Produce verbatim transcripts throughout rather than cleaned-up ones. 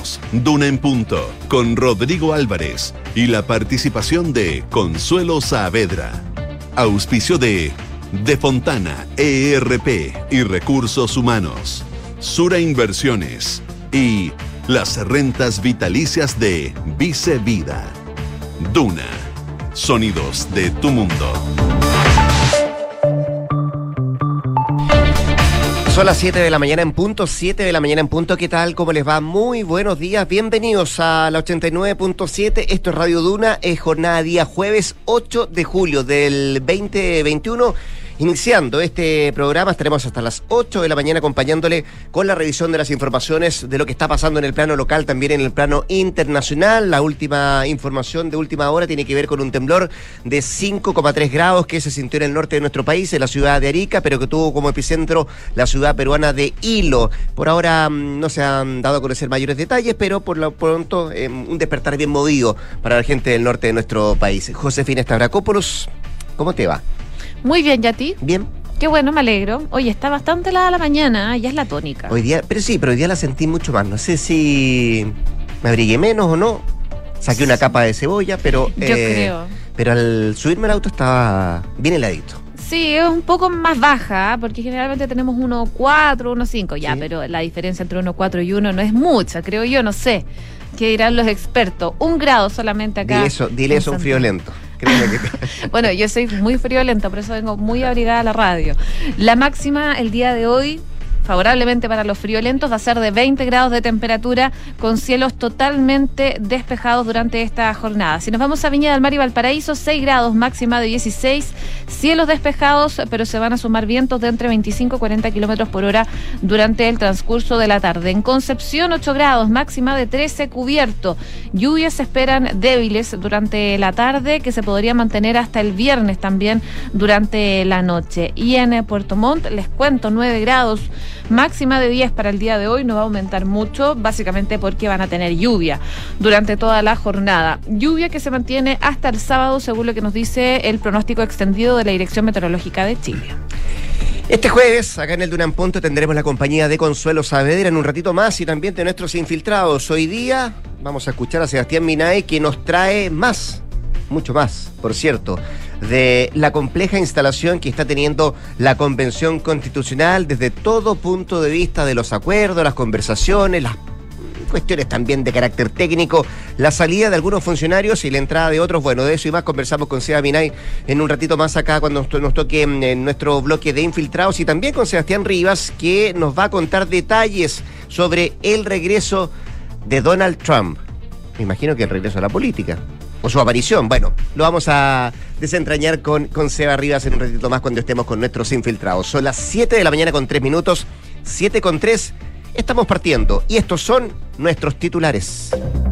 Escuchamos Duna en Punto con Rodrigo Álvarez y la participación de Consuelo Saavedra. Auspicio de De Fontana E R P y Recursos Humanos, Sura Inversiones y las rentas vitalicias de Vice Vida. Duna, sonidos de tu mundo. Son las siete de la mañana en punto, siete de la mañana en punto. ¿Qué tal? ¿Cómo les va? Muy buenos días. Bienvenidos a la ochenta y nueve punto siete. Esto es Radio Duna. Es jornada día jueves ocho de julio del veinte veintiuno. Iniciando este programa, estaremos hasta las ocho de la mañana acompañándole con la revisión de las informaciones de lo que está pasando en el plano local, también en el plano internacional. La última información de última hora tiene que ver con un temblor de cinco coma tres grados que se sintió en el norte de nuestro país, en la ciudad de Arica, pero que tuvo como epicentro la ciudad peruana de Hilo. Por ahora no se han dado a conocer mayores detalles, pero por lo pronto eh, un despertar bien movido para la gente del norte de nuestro país. Josefina Stavrakopoulos, ¿cómo te va? Muy bien, ¿y a ti? Bien. Qué bueno, me alegro. Oye, está bastante helada la mañana, ya es la tónica. Hoy día, pero sí, pero hoy día la sentí mucho más. No sé si me abrigué menos o no. Saqué una capa de cebolla, pero... Yo eh, creo. Pero al subirme al auto estaba bien heladito. Sí, es un poco más baja, porque generalmente tenemos uno coma cuatro, uno coma cinco, ya, ¿Sí? pero la diferencia entre uno coma cuatro y uno no es mucha, creo yo, no sé. ¿Qué dirán los expertos? Un grado solamente acá. Dile eso, dile eso a un friolento. Créeme que te... Bueno, yo soy muy friolenta, por eso vengo muy abrigada a la radio. La máxima el día de hoy, favorablemente para los friolentos, va a ser de veinte grados de temperatura con cielos totalmente despejados durante esta jornada. Si nos vamos a Viña del Mar y Valparaíso, seis grados, máxima de dieciséis, cielos despejados, pero se van a sumar vientos de entre veinticinco y cuarenta kilómetros por hora durante el transcurso de la tarde. En Concepción, ocho grados, máxima de trece, cubierto. Lluvias se esperan débiles durante la tarde, que se podrían mantener hasta el viernes también durante la noche. Y en Puerto Montt, les cuento, nueve grados, máxima de diez para el día de hoy. No va a aumentar mucho, básicamente porque van a tener lluvia durante toda la jornada. Lluvia que se mantiene hasta el sábado, según lo que nos dice el pronóstico extendido de la Dirección Meteorológica de Chile. Este jueves, acá en el Duna en Punto, tendremos la compañía de Consuelo Saavedra en un ratito más y también de nuestros infiltrados. Hoy día vamos a escuchar a Sebastián Minay, que nos trae más, mucho más, por cierto, de la compleja instalación que está teniendo la Convención Constitucional desde todo punto de vista de los acuerdos, las conversaciones, las cuestiones también de carácter técnico, la salida de algunos funcionarios y la entrada de otros. Bueno, de eso y más conversamos con Seba Minay en un ratito más acá cuando nos toque en nuestro bloque de infiltrados, y también con Sebastián Rivas, que nos va a contar detalles sobre el regreso de Donald Trump. Me imagino que el regreso a la política o su aparición. Bueno, lo vamos a desentrañar con, con Seba Rivas en un ratito más cuando estemos con nuestros infiltrados. Son las siete de la mañana con tres minutos, siete con tres. Estamos partiendo y estos son nuestros titulares.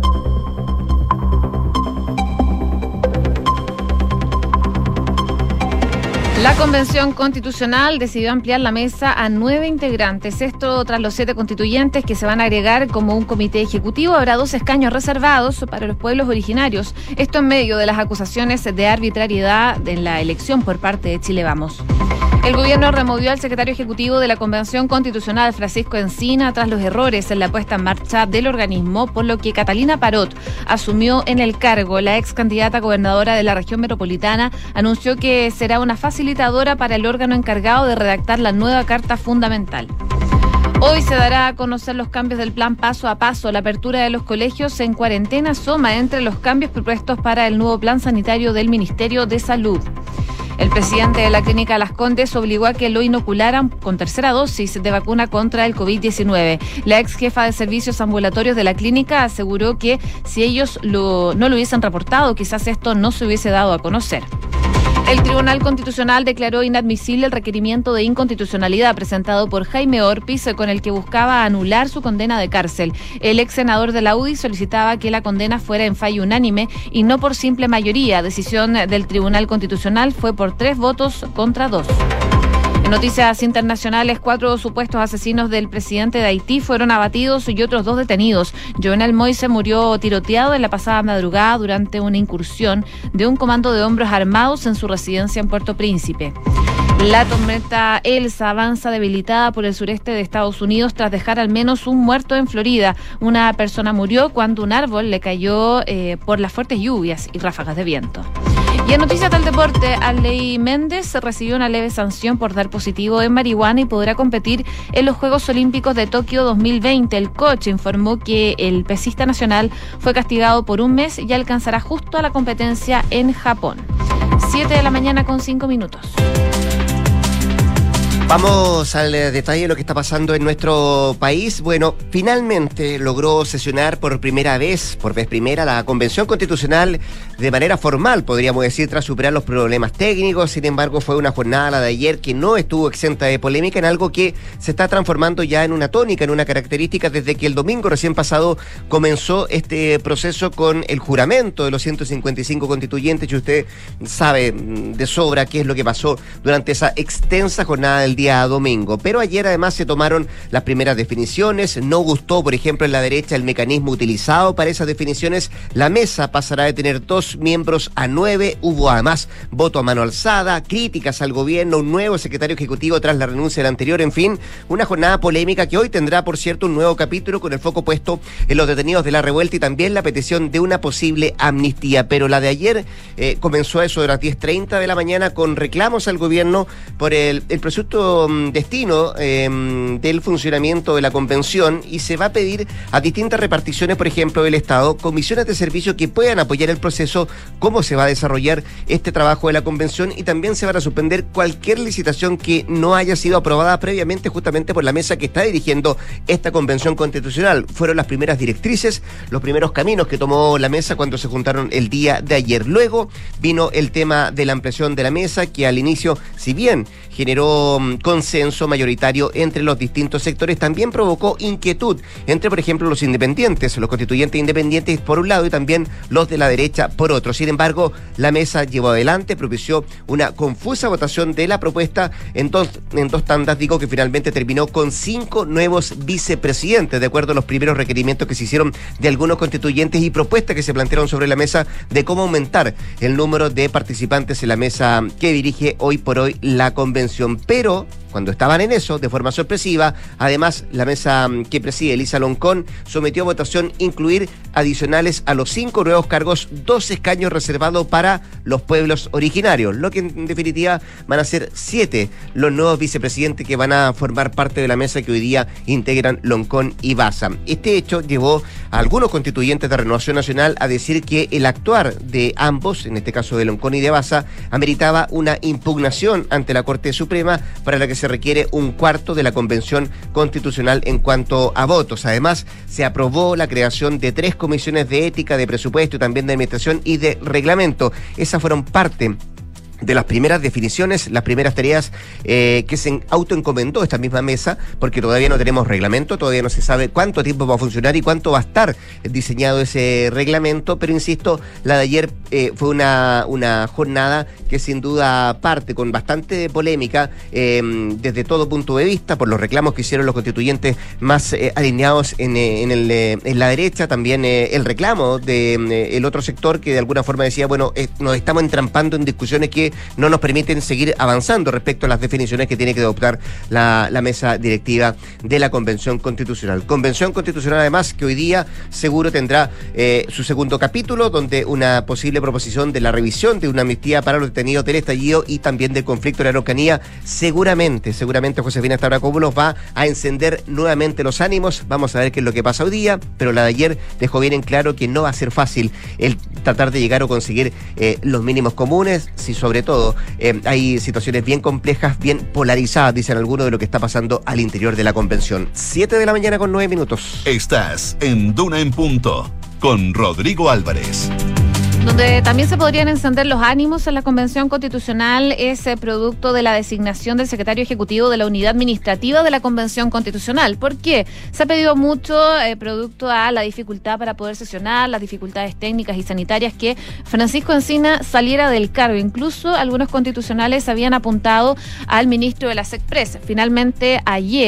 La Convención Constitucional decidió ampliar la mesa a nueve integrantes. Esto tras los siete constituyentes que se van a agregar como un comité ejecutivo. Habrá dos escaños reservados para los pueblos originarios. Esto en medio de las acusaciones de arbitrariedad en la elección por parte de Chile Vamos. El gobierno removió al secretario ejecutivo de la Convención Constitucional, Francisco Encina, tras los errores en la puesta en marcha del organismo, por lo que Catalina Parot asumió en el cargo. La ex candidata gobernadora de la región metropolitana anunció que será una facilitadora para el órgano encargado de redactar la nueva Carta Fundamental. Hoy se dará a conocer los cambios del plan paso a paso. La apertura de los colegios en cuarentena suma entre los cambios propuestos para el nuevo plan sanitario del Ministerio de Salud. El presidente de la Clínica Las Condes obligó a que lo inocularan con tercera dosis de vacuna contra el COVID diecinueve. La ex jefa de servicios ambulatorios de la clínica aseguró que si ellos lo, no lo hubiesen reportado, quizás esto no se hubiese dado a conocer. El Tribunal Constitucional declaró inadmisible el requerimiento de inconstitucionalidad presentado por Jaime Orpiz, con el que buscaba anular su condena de cárcel. El ex senador de la U D I solicitaba que la condena fuera en fallo unánime y no por simple mayoría. Decisión del Tribunal Constitucional fue por tres votos contra dos. En noticias internacionales, cuatro supuestos asesinos del presidente de Haití fueron abatidos y otros dos detenidos. Jovenel Moise murió tiroteado en la pasada madrugada durante una incursión de un comando de hombres armados en su residencia en Puerto Príncipe. La tormenta Elsa avanza debilitada por el sureste de Estados Unidos tras dejar al menos un muerto en Florida. Una persona murió cuando un árbol le cayó eh, por las fuertes lluvias y ráfagas de viento. Y en noticias del deporte, Arley Méndez recibió una leve sanción por dar positivo en marihuana y podrá competir en los Juegos Olímpicos de Tokio dos mil veinte. El coach informó que el pesista nacional fue castigado por un mes y alcanzará justo a la competencia en Japón. siete de la mañana con cinco minutos. Vamos al detalle de lo que está pasando en nuestro país. Bueno, finalmente logró sesionar por primera vez, por vez primera, la Convención Constitucional de manera formal, podríamos decir, tras superar los problemas técnicos. Sin embargo, fue una jornada, la de ayer, que no estuvo exenta de polémica, en algo que se está transformando ya en una tónica, en una característica, desde que el domingo recién pasado comenzó este proceso con el juramento de los ciento cincuenta y cinco constituyentes. Y usted sabe de sobra qué es lo que pasó durante esa extensa jornada del día domingo. Pero ayer además se tomaron las primeras definiciones. No gustó, por ejemplo, en la derecha el mecanismo utilizado para esas definiciones. La mesa pasará de tener dos miembros a nueve. Hubo además voto a mano alzada, críticas al gobierno, un nuevo secretario ejecutivo tras la renuncia del anterior. En fin, una jornada polémica que hoy tendrá, por cierto, un nuevo capítulo con el foco puesto en los detenidos de la revuelta y también la petición de una posible amnistía. Pero la de ayer eh, comenzó a eso de las diez treinta de la mañana con reclamos al gobierno por el, el presunto destino eh, del funcionamiento de la convención, y se va a pedir a distintas reparticiones, por ejemplo, del Estado, comisiones de servicio que puedan apoyar el proceso, cómo se va a desarrollar este trabajo de la convención, y también se van a suspender cualquier licitación que no haya sido aprobada previamente justamente por la mesa que está dirigiendo esta convención constitucional. Fueron las primeras directrices, los primeros caminos que tomó la mesa cuando se juntaron el día de ayer. Luego vino el tema de la ampliación de la mesa, que al inicio, si bien generó consenso mayoritario entre los distintos sectores, también provocó inquietud entre, por ejemplo, los independientes, los constituyentes independientes por un lado y también los de la derecha por otro. Sin embargo, la mesa llevó adelante, propició una confusa votación de la propuesta en dos, en dos tandas, digo, que finalmente terminó con cinco nuevos vicepresidentes, de acuerdo a los primeros requerimientos que se hicieron de algunos constituyentes y propuestas que se plantearon sobre la mesa de cómo aumentar el número de participantes en la mesa que dirige hoy por hoy la convención. Pero cuando estaban en eso, de forma sorpresiva, además la mesa que preside Elisa Loncón sometió a votación incluir adicionales a los cinco nuevos cargos dos escaños reservados para los pueblos originarios, lo que en definitiva van a ser siete los nuevos vicepresidentes que van a formar parte de la mesa que hoy día integran Loncón y Baza. Este hecho llevó a algunos constituyentes de Renovación Nacional a decir que el actuar de ambos, en este caso de Loncón y de Baza, ameritaba una impugnación ante la Corte Suprema, para la que se requiere un cuarto de la Convención Constitucional en cuanto a votos. Además, se aprobó la creación de tres comisiones de ética, de presupuesto y también de administración y de reglamento. Esas fueron parte de las primeras definiciones, las primeras tareas eh, que se autoencomendó esta misma mesa, porque todavía no tenemos reglamento, todavía no se sabe cuánto tiempo va a funcionar y cuánto va a estar diseñado ese reglamento, pero insisto, la de ayer eh, fue una, una jornada que sin duda parte con bastante polémica eh, desde todo punto de vista, por los reclamos que hicieron los constituyentes más eh, alineados en, eh, en, el, eh, en la derecha, también eh, el reclamo del de, eh, otro sector que de alguna forma decía, bueno, eh, nos estamos entrampando en discusiones que no nos permiten seguir avanzando respecto a las definiciones que tiene que adoptar la, la mesa directiva de la Convención Constitucional. Convención Constitucional, además, que hoy día seguro tendrá eh, su segundo capítulo, donde una posible proposición de la revisión de una amnistía para los detenidos del estallido y también del conflicto en la Araucanía, seguramente, seguramente Josefina Stavrakopoulos va a encender nuevamente los ánimos. Vamos a ver qué es lo que pasa hoy día, pero la de ayer dejó bien en claro que no va a ser fácil el tratar de llegar o conseguir eh, los mínimos comunes, si sobre todo eh, hay situaciones bien complejas, bien polarizadas, dicen algunos, de lo que está pasando al interior de la convención. siete de la mañana con nueve minutos. Estás en Duna en Punto con Rodrigo Álvarez. Donde también se podrían encender los ánimos en la Convención Constitucional es eh, producto de la designación del secretario ejecutivo de la Unidad Administrativa de la Convención Constitucional. ¿Por qué? Se ha pedido mucho eh, producto a la dificultad para poder sesionar, las dificultades técnicas y sanitarias, que Francisco Encina saliera del cargo. Incluso algunos constitucionales habían apuntado al ministro de la SECPRES. Finalmente, ayer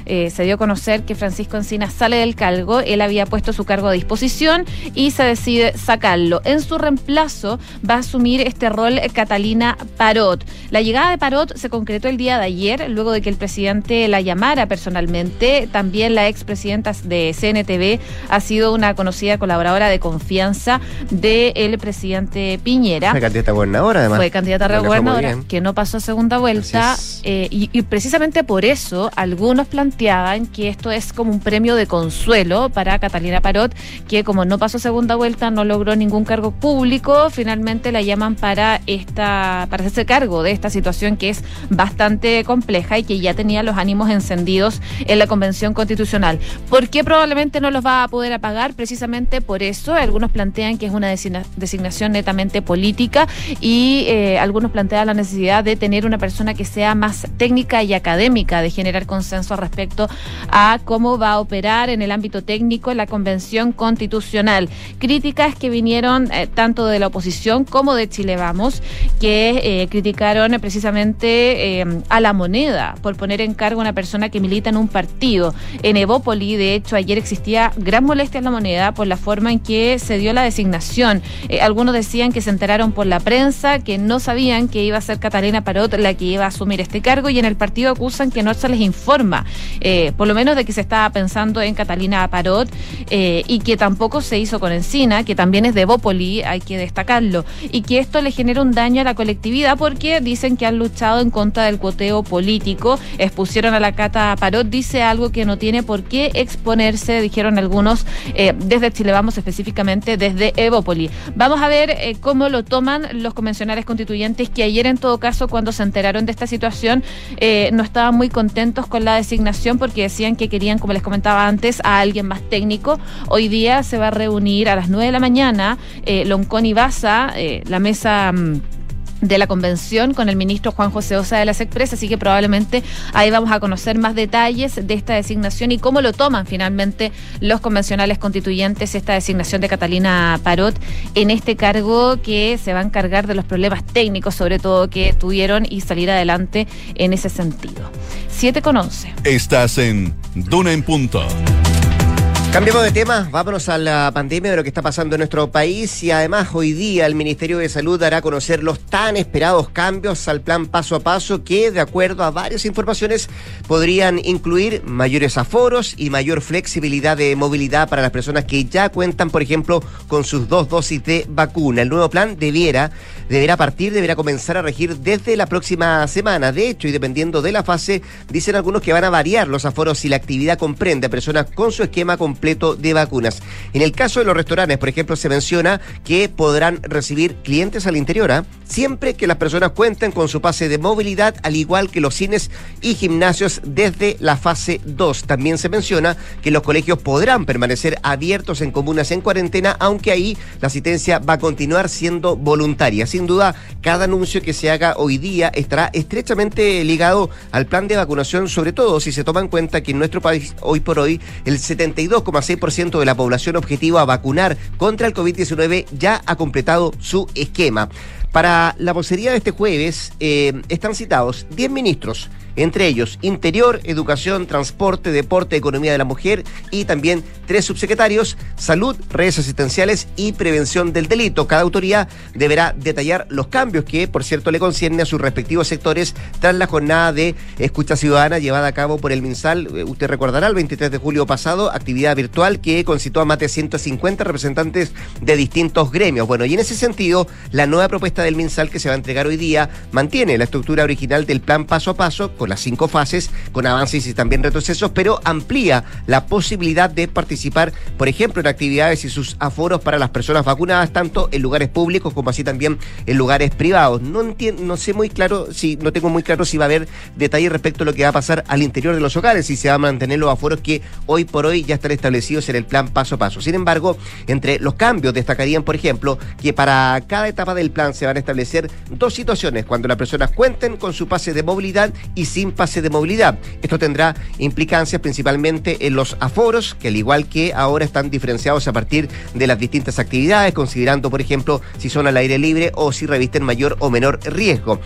eh, se dio a conocer que Francisco Encinas sale del cargo. Él había puesto su cargo a disposición y se decide sacarlo. En su reemplazo va a asumir este rol Catalina Parot. La llegada de Parot se concretó el día de ayer, luego de que el presidente la llamara personalmente. También la expresidenta de C N T V ha sido una conocida colaboradora de confianza del presidente Piñera. Fue candidata a gobernadora, además. Fue candidata a gobernadora, que no pasó a segunda vuelta. Eh, y, y precisamente por eso algunos planteaban que esto es como un premio de consuelo para Catalina Parot, que como no pasó segunda vuelta, no logró ningún cargo público. Finalmente la llaman para esta para hacerse cargo de esta situación que es bastante compleja y que ya tenía los ánimos encendidos en la Convención Constitucional. ¿Por qué probablemente no los va a poder apagar? Precisamente por eso. Algunos plantean que es una designa, designación netamente política y eh, algunos plantean la necesidad de tener una persona que sea más técnica y académica, de generar consenso respecto a cómo va a operar en el ámbito técnico la Convención Constitucional. Críticas que vinieron eh, tanto de la oposición como de Chile Vamos, que eh, criticaron precisamente eh, a La Moneda por poner en cargo a una persona que milita en un partido. En Evópoli, de hecho, ayer existía gran molestia en La Moneda por la forma en que se dio la designación. Eh, algunos decían que se enteraron por la prensa, que no sabían que iba a ser Catalina Parot la que iba a asumir este cargo, y en el partido acusan que no se les informa, eh, por lo menos de que se estaba pensando en Catalina Parot, eh, y que tampoco se hizo con Encina, que también es de Evópoli, hay que destacarlo, y que esto le genera un daño a la colectividad porque dicen que han luchado en contra del cuoteo político. Expusieron a la Cata Parot, dice algo que no tiene por qué exponerse, dijeron algunos, eh, desde Chile Vamos, específicamente desde Evópoli. Vamos a ver eh, cómo lo toman los convencionales constituyentes, que ayer en todo caso, cuando se enteraron de esta situación, eh, no estaban muy contentos con la designación porque decían que querían, como les comentaba antes, a alguien más técnico. Hoy día se va a reunir a las nueve de la mañana eh, Loncón y Baza, eh, la mesa mmm, de la convención, con el ministro Juan José Osa de las Expresas, así que probablemente ahí vamos a conocer más detalles de esta designación y cómo lo toman finalmente los convencionales constituyentes, esta designación de Catalina Parot en este cargo, que se va a encargar de los problemas técnicos sobre todo que tuvieron y salir adelante en ese sentido. siete con once. Estás en Duna en Punto. Cambiemos de tema, vámonos a la pandemia, de lo que está pasando en nuestro país, y además hoy día el Ministerio de Salud dará a conocer los tan esperados cambios al plan paso a paso que, de acuerdo a varias informaciones, podrían incluir mayores aforos y mayor flexibilidad de movilidad para las personas que ya cuentan, por ejemplo, con sus dos dosis de vacuna. El nuevo plan debiera, deberá partir, deberá comenzar a regir desde la próxima semana. De hecho, y dependiendo de la fase, dicen algunos que van a variar los aforos si la actividad comprende a personas con su esquema completo de vacunas. En el caso de los restaurantes, por ejemplo, se menciona que podrán recibir clientes al interior, ¿eh? siempre que las personas cuenten con su pase de movilidad, al igual que los cines y gimnasios desde la fase dos. También se menciona que los colegios podrán permanecer abiertos en comunas en cuarentena, aunque ahí la asistencia va a continuar siendo voluntaria. Sin duda, cada anuncio que se haga hoy día estará estrechamente ligado al plan de vacunación, sobre todo si se toma en cuenta que en nuestro país, hoy por hoy, el setenta y dos coma seis por ciento de la población objetivo a vacunar contra el covid diecinueve ya ha completado su esquema. Para la vocería de este jueves eh, están citados diez ministros, entre ellos Interior, Educación, Transporte, Deporte, Economía de la Mujer, y también tres subsecretarios, Salud, Redes Asistenciales y Prevención del Delito. Cada autoridad deberá detallar los cambios que, por cierto, le concierne a sus respectivos sectores tras la jornada de escucha ciudadana llevada a cabo por el MinSal. Usted recordará, el veintitrés de julio pasado, actividad virtual que concitó a más de ciento cincuenta representantes de distintos gremios. Bueno, y en ese sentido, la nueva propuesta del MinSal que se va a entregar hoy día mantiene la estructura original del plan paso a paso, con las cinco fases, con avances y también retrocesos, pero amplía la posibilidad de participar, por ejemplo, en actividades y sus aforos para las personas vacunadas, tanto en lugares públicos como así también en lugares privados. No entiendo, no sé muy claro, si no tengo muy claro si va a haber detalles respecto a lo que va a pasar al interior de los hogares, si se van a mantener los aforos que hoy por hoy ya están establecidos en el plan paso a paso. Sin embargo, entre los cambios destacarían, por ejemplo, que para cada etapa del plan se van a establecer dos situaciones: cuando las personas cuenten con su pase de movilidad y sin pase de movilidad. Esto tendrá implicancias principalmente en los aforos, que al igual que ahora están diferenciados a partir de las distintas actividades, considerando, por ejemplo, si son al aire libre o si revisten mayor o menor riesgo.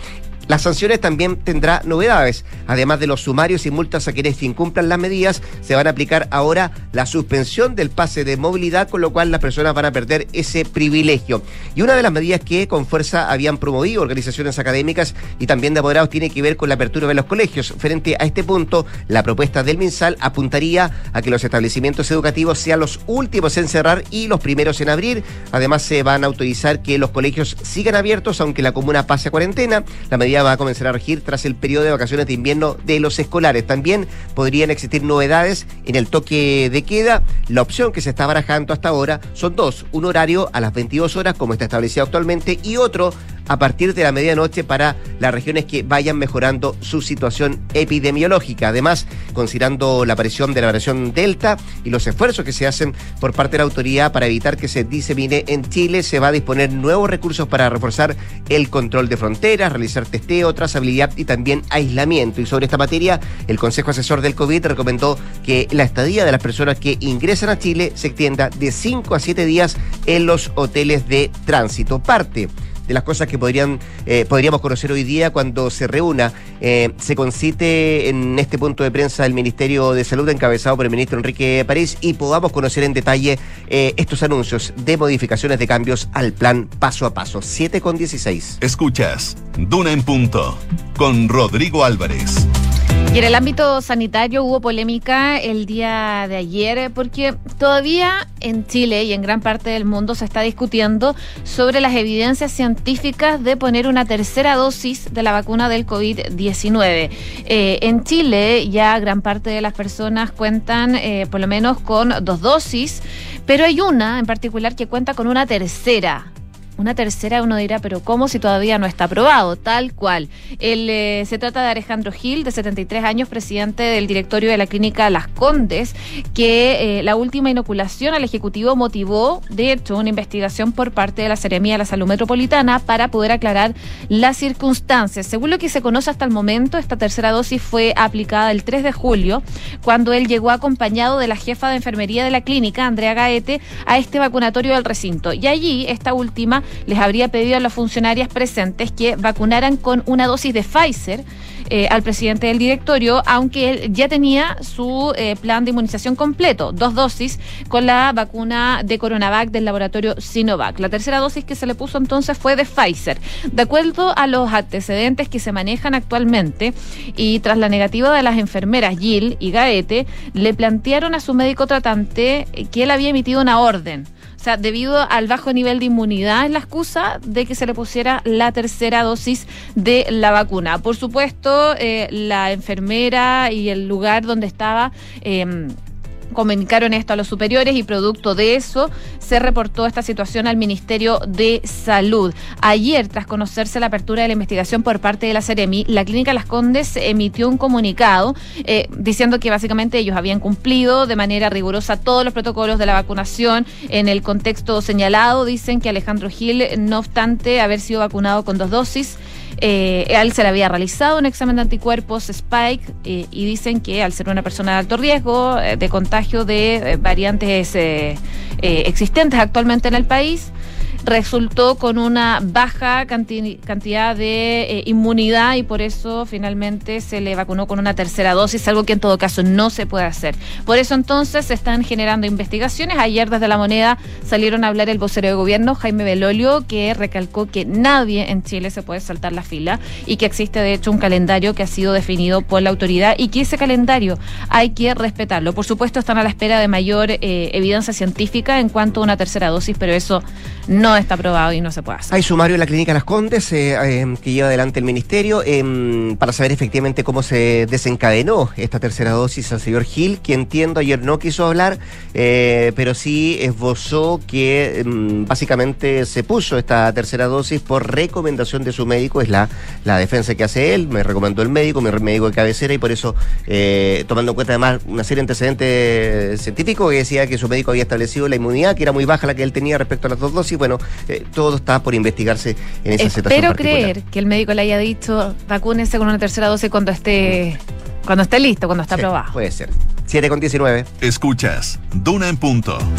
Las sanciones también tendrá novedades. Además de los sumarios y multas a quienes incumplan las medidas, se van a aplicar ahora la suspensión del pase de movilidad, con lo cual las personas van a perder ese privilegio. Y una de las medidas que con fuerza habían promovido organizaciones académicas y también de apoderados tiene que ver con la apertura de los colegios. Frente a este punto, la propuesta del MinSal apuntaría a que los establecimientos educativos sean los últimos en cerrar y los primeros en abrir. Además, se van a autorizar que los colegios sigan abiertos aunque la comuna pase a cuarentena. La medida va a comenzar a regir tras el periodo de vacaciones de invierno de los escolares. También podrían existir novedades en el toque de queda. La opción que se está barajando hasta ahora son dos: un horario a las veintidós horas, como está establecido actualmente, y otro a partir de la medianoche para las regiones que vayan mejorando su situación epidemiológica. Además, considerando la aparición de la variación Delta y los esfuerzos que se hacen por parte de la autoridad para evitar que se disemine en Chile, se va a disponer nuevos recursos para reforzar el control de fronteras, realizar testeo, trazabilidad y también aislamiento. Y sobre esta materia, el Consejo Asesor del COVID recomendó que la estadía de las personas que ingresan a Chile se extienda de cinco a siete días en los hoteles de tránsito. Parte de las cosas que podrían eh, podríamos conocer hoy día cuando se reúna, eh, se concite en este punto de prensa el Ministerio de Salud encabezado por el ministro Enrique París y podamos conocer en detalle eh, estos anuncios de modificaciones de cambios al plan paso a paso. siete con dieciséis. Escuchas Duna en Punto con Rodrigo Álvarez. Y en el ámbito sanitario hubo polémica el día de ayer porque todavía en Chile y en gran parte del mundo se está discutiendo sobre las evidencias científicas de poner una tercera dosis de la vacuna del COVID diecinueve. Eh, en Chile ya gran parte de las personas cuentan eh, por lo menos con dos dosis, pero hay una en particular que cuenta con una tercera. Una tercera, uno dirá, pero ¿cómo si todavía no está aprobado? Tal cual. El, eh, se trata de Alejandro Gil, de setenta y tres años, presidente del directorio de la clínica Las Condes, que eh, la última inoculación al Ejecutivo motivó, de hecho, una investigación por parte de la Seremía de la Salud Metropolitana para poder aclarar las circunstancias. Según lo que se conoce hasta el momento, esta tercera dosis fue aplicada el tres de julio, cuando él llegó acompañado de la jefa de enfermería de la clínica, Andrea Gaete, a este vacunatorio del recinto. Y allí, esta última les habría pedido a las funcionarias presentes que vacunaran con una dosis de Pfizer eh, al presidente del directorio, aunque él ya tenía su eh, plan de inmunización completo, dos dosis con la vacuna de Coronavac del laboratorio Sinovac. La tercera dosis que se le puso entonces fue de Pfizer. De acuerdo a los antecedentes que se manejan actualmente y tras la negativa de las enfermeras Gil y Gaete, le plantearon a su médico tratante que él había emitido una orden. O sea, debido al bajo nivel de inmunidad es la excusa de que se le pusiera la tercera dosis de la vacuna. Por supuesto, eh, la enfermera y el lugar donde estaba eh, comunicaron esto a los superiores y producto de eso se reportó esta situación al Ministerio de Salud. Ayer, tras conocerse la apertura de la investigación por parte de la Seremi, la Clínica Las Condes emitió un comunicado eh, diciendo que básicamente ellos habían cumplido de manera rigurosa todos los protocolos de la vacunación en el contexto señalado. Dicen que Alejandro Gil, no obstante haber sido vacunado con dos dosis, Eh, a él se le había realizado un examen de anticuerpos Spike eh, y dicen que al ser una persona de alto riesgo eh, de contagio de eh, variantes eh, eh, existentes actualmente en el país, resultó con una baja canti- cantidad de eh, inmunidad y por eso finalmente se le vacunó con una tercera dosis, algo que en todo caso no se puede hacer. Por eso entonces se están generando investigaciones. Ayer desde La Moneda salieron a hablar el vocero de gobierno, Jaime Belolio, que recalcó que nadie en Chile se puede saltar la fila y que existe de hecho un calendario que ha sido definido por la autoridad y que ese calendario hay que respetarlo. Por supuesto están a la espera de mayor eh, evidencia científica en cuanto a una tercera dosis, pero eso no está aprobado y no se puede hacer. Hay sumario en la Clínica Las Condes eh, eh, que lleva adelante el Ministerio eh, para saber efectivamente cómo se desencadenó esta tercera dosis al señor Gil, que entiendo ayer no quiso hablar, eh, pero sí esbozó que eh, básicamente se puso esta tercera dosis por recomendación de su médico. Es la, la defensa que hace él, me recomendó el médico, mi médico de cabecera, y por eso, eh, tomando en cuenta además una serie de antecedentes científicos que decía que su médico había establecido la inmunidad, que era muy baja la que él tenía respecto a las dos dosis. Bueno, eh, todo está por investigarse en esa situación Espero particular. creer que el médico le haya dicho vacúnese con una tercera dosis cuando esté cuando esté listo, cuando esté Sí, aprobado. puede ser. siete con diecinueve. Escuchas Duna en Punto.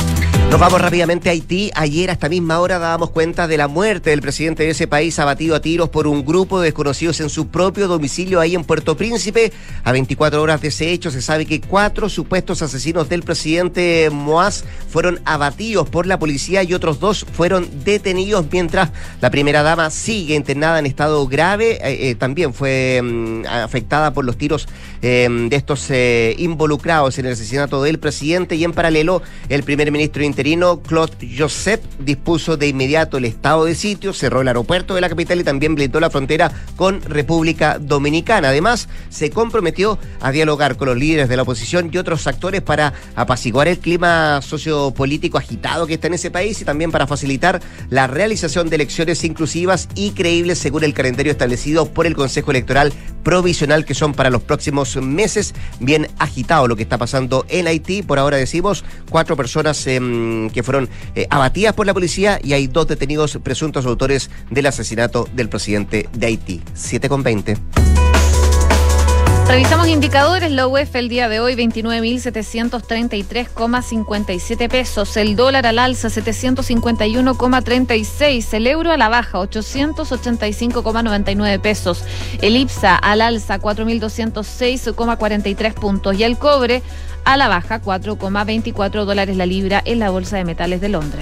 Nos vamos rápidamente a Haití. Ayer a esta misma hora dábamos cuenta de la muerte del presidente de ese país abatido a tiros por un grupo de desconocidos en su propio domicilio ahí en Puerto Príncipe. A veinticuatro horas de ese hecho se sabe que cuatro supuestos asesinos del presidente Moaz fueron abatidos por la policía y otros dos fueron detenidos, mientras la primera dama sigue internada en estado grave. Eh, eh, también fue mm, afectada por los tiros eh, de estos eh, involucrados en el asesinato del presidente, y en paralelo el primer ministro interino Claude Joseph dispuso de inmediato el estado de sitio, cerró el aeropuerto de la capital y también blindó la frontera con República Dominicana. Además, se comprometió a dialogar con los líderes de la oposición y otros actores para apaciguar el clima sociopolítico agitado que está en ese país y también para facilitar la realización de elecciones inclusivas y creíbles según el calendario establecido por el Consejo Electoral Provisional, que son para los próximos meses. Bien agitado lo que está pasando en Haití. Por ahora decimos cuatro personas eh, que fueron eh, abatidas por la policía y hay dos detenidos presuntos autores del asesinato del presidente de Haití. siete con veinte. Revisamos indicadores. La U E F el día de hoy, veintinueve mil setecientos treinta y tres coma cincuenta y siete pesos. El dólar al alza, setecientos cincuenta y uno coma treinta y seis. El euro a la baja, ochocientos ochenta y cinco coma noventa y nueve pesos. El IPSA al alza, cuatro mil doscientos seis coma cuarenta y tres puntos. Y el cobre a la baja, cuatro coma veinticuatro dólares la libra en la Bolsa de Metales de Londres.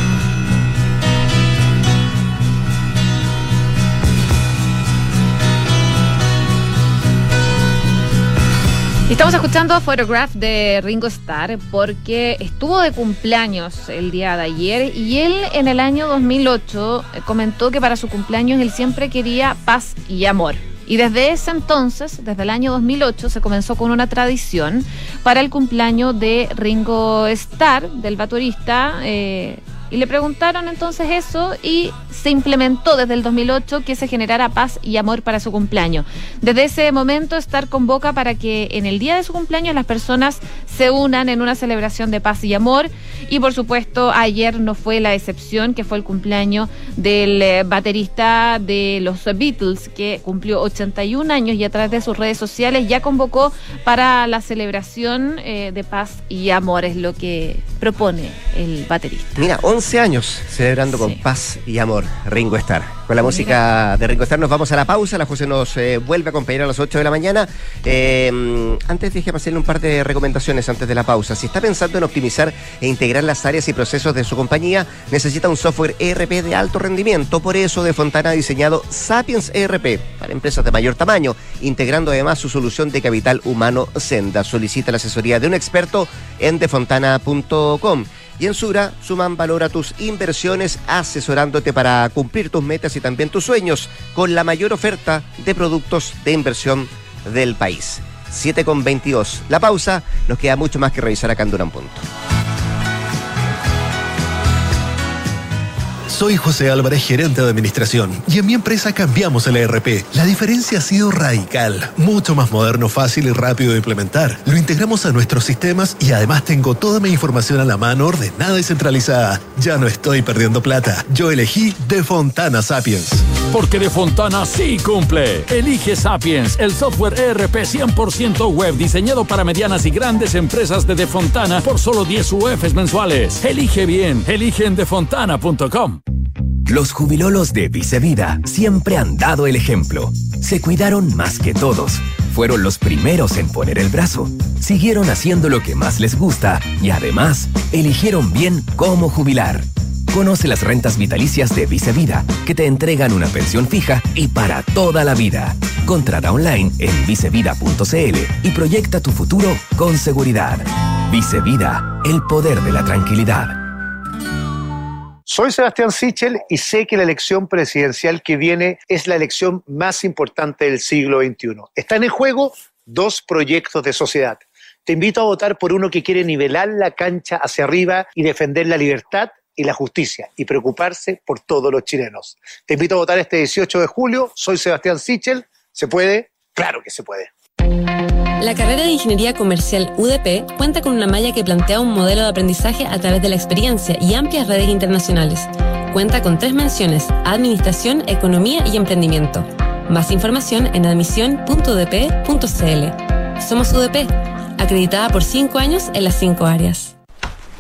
Estamos escuchando Photograph de Ringo Starr porque estuvo de cumpleaños el día de ayer y él en el año dos mil ocho comentó que para su cumpleaños él siempre quería paz y amor. Y desde ese entonces, desde el año dos mil ocho, se comenzó con una tradición para el cumpleaños de Ringo Starr, del baterista, eh, y le preguntaron entonces eso y se implementó desde el dos mil ocho que se generara paz y amor para su cumpleaños. Desde ese momento, Starr convoca para que en el día de su cumpleaños las personas se unan en una celebración de paz y amor. Y por supuesto, ayer no fue la excepción, que fue el cumpleaños del eh, baterista de los Beatles, que cumplió ochenta y un años y a través de sus redes sociales ya convocó para la celebración eh, de paz y amor, es lo que propone el baterista. Mira, once años celebrando sí. con paz y amor, Ringo Starr. Con la Mira. música de Ringo Starr nos vamos a la pausa. La José nos eh, vuelve a acompañar a las ocho de la mañana. Eh, antes déjeme hacerle un par de recomendaciones antes de la pausa. Si está pensando en optimizar e integrar las áreas y procesos de su compañía, necesita un software E R P de alto rendimiento. Por eso, Defontana ha diseñado Sapiens E R P para empresas de mayor tamaño, integrando además su solución de capital humano Senda. Solicita la asesoría de un experto en defontana punto com. Y en Sura suman valor a tus inversiones, asesorándote para cumplir tus metas y también tus sueños, con la mayor oferta de productos de inversión del país. siete con veintidós. La pausa, nos queda mucho más que revisar acá en Duna en Punto. Soy José Álvarez, gerente de administración, y en mi empresa cambiamos el E R P. La diferencia ha sido radical, mucho más moderno, fácil y rápido de implementar. Lo integramos a nuestros sistemas y además tengo toda mi información a la mano, ordenada y centralizada. Ya no estoy perdiendo plata. Yo elegí Defontana Sapiens. Porque Defontana sí cumple. Elige Sapiens, el software E R P cien por ciento web diseñado para medianas y grandes empresas de Defontana por solo diez U Fs mensuales. Elige bien, elige en defontana punto com. Los jubilolos de Vicevida siempre han dado el ejemplo. Se cuidaron más que todos. Fueron los primeros en poner el brazo. Siguieron haciendo lo que más les gusta y además eligieron bien cómo jubilar. Conoce las rentas vitalicias de Vicevida, que te entregan una pensión fija y para toda la vida. Contrata online en vicevida punto cl y proyecta tu futuro con seguridad. Vicevida, el poder de la tranquilidad. Soy Sebastián Sichel y sé que la elección presidencial que viene es la elección más importante del siglo veintiuno. Están en juego dos proyectos de sociedad. Te invito a votar por uno que quiere nivelar la cancha hacia arriba y defender la libertad y la justicia y preocuparse por todos los chilenos. Te invito a votar este dieciocho de julio. Soy Sebastián Sichel. ¿Se puede? Claro que se puede. La carrera de Ingeniería Comercial U D P cuenta con una malla que plantea un modelo de aprendizaje a través de la experiencia y amplias redes internacionales. Cuenta con tres menciones: Administración, Economía y Emprendimiento. Más información en admisión punto u d p punto c l. Somos U D P, acreditada por cinco años en las cinco áreas.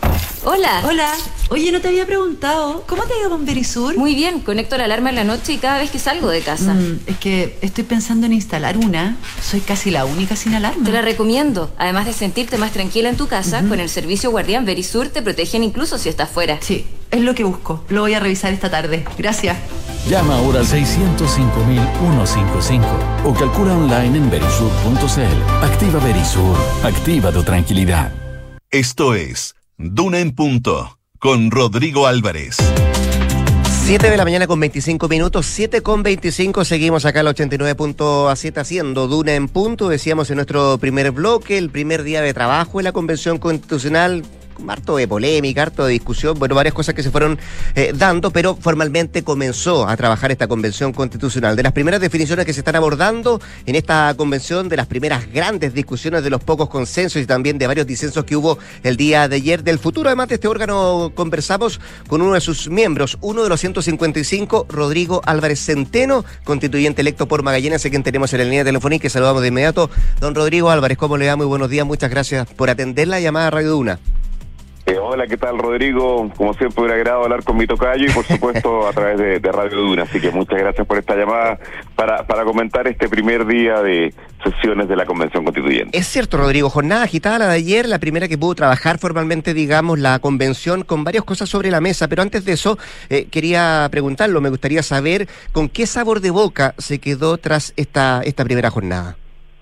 Hola. Hola. Oye, no te había preguntado, ¿cómo te ha ido con Verisur? Muy bien, conecto la alarma en la noche y cada vez que salgo de casa. Mm, es que estoy pensando en instalar una. Soy casi la única sin alarma. Te la recomiendo. Además de sentirte más tranquila en tu casa, uh-huh. con el servicio Guardián Verisur te protegen incluso si estás fuera. Sí, es lo que busco. Lo voy a revisar esta tarde. Gracias. Llama ahora al seis cero cinco mil ciento cincuenta y cinco o calcula online en verisur punto c l. Activa Verisur. Activa tu tranquilidad. Esto es Duna en Punto con Rodrigo Álvarez. siete de la mañana con veinticinco minutos, siete con veinticinco, seguimos acá al ochenta y nueve punto siete haciendo Duna en Punto. Decíamos en nuestro primer bloque, el primer día de trabajo en la Convención Constitucional, harto de polémica, harto de discusión, bueno, varias cosas que se fueron eh, dando, pero formalmente comenzó a trabajar esta Convención Constitucional. De las primeras definiciones que se están abordando en esta convención, de las primeras grandes discusiones, de los pocos consensos y también de varios disensos que hubo el día de ayer, del futuro además de este órgano, conversamos con uno de sus miembros, uno de los ciento cincuenta y cinco, Rodrigo Álvarez Centeno, constituyente electo por Magallanes, a quien tenemos en la línea telefónica y saludamos de inmediato. Don Rodrigo Álvarez, ¿cómo le va? Muy buenos días, muchas gracias por atender la llamada a Radio Duna. Eh, hola, ¿qué tal, Rodrigo? Como siempre, un agrado hablar con mi tocayo y, por supuesto, a través de, de Radio Duna. Así que muchas gracias por esta llamada para, para comentar este primer día de sesiones de la Convención Constituyente. Es cierto, Rodrigo, jornada agitada la de ayer, la primera que pudo trabajar formalmente, digamos, la Convención con varias cosas sobre la mesa. Pero antes de eso, eh, quería preguntarlo, me gustaría saber con qué sabor de boca se quedó tras esta, esta primera jornada.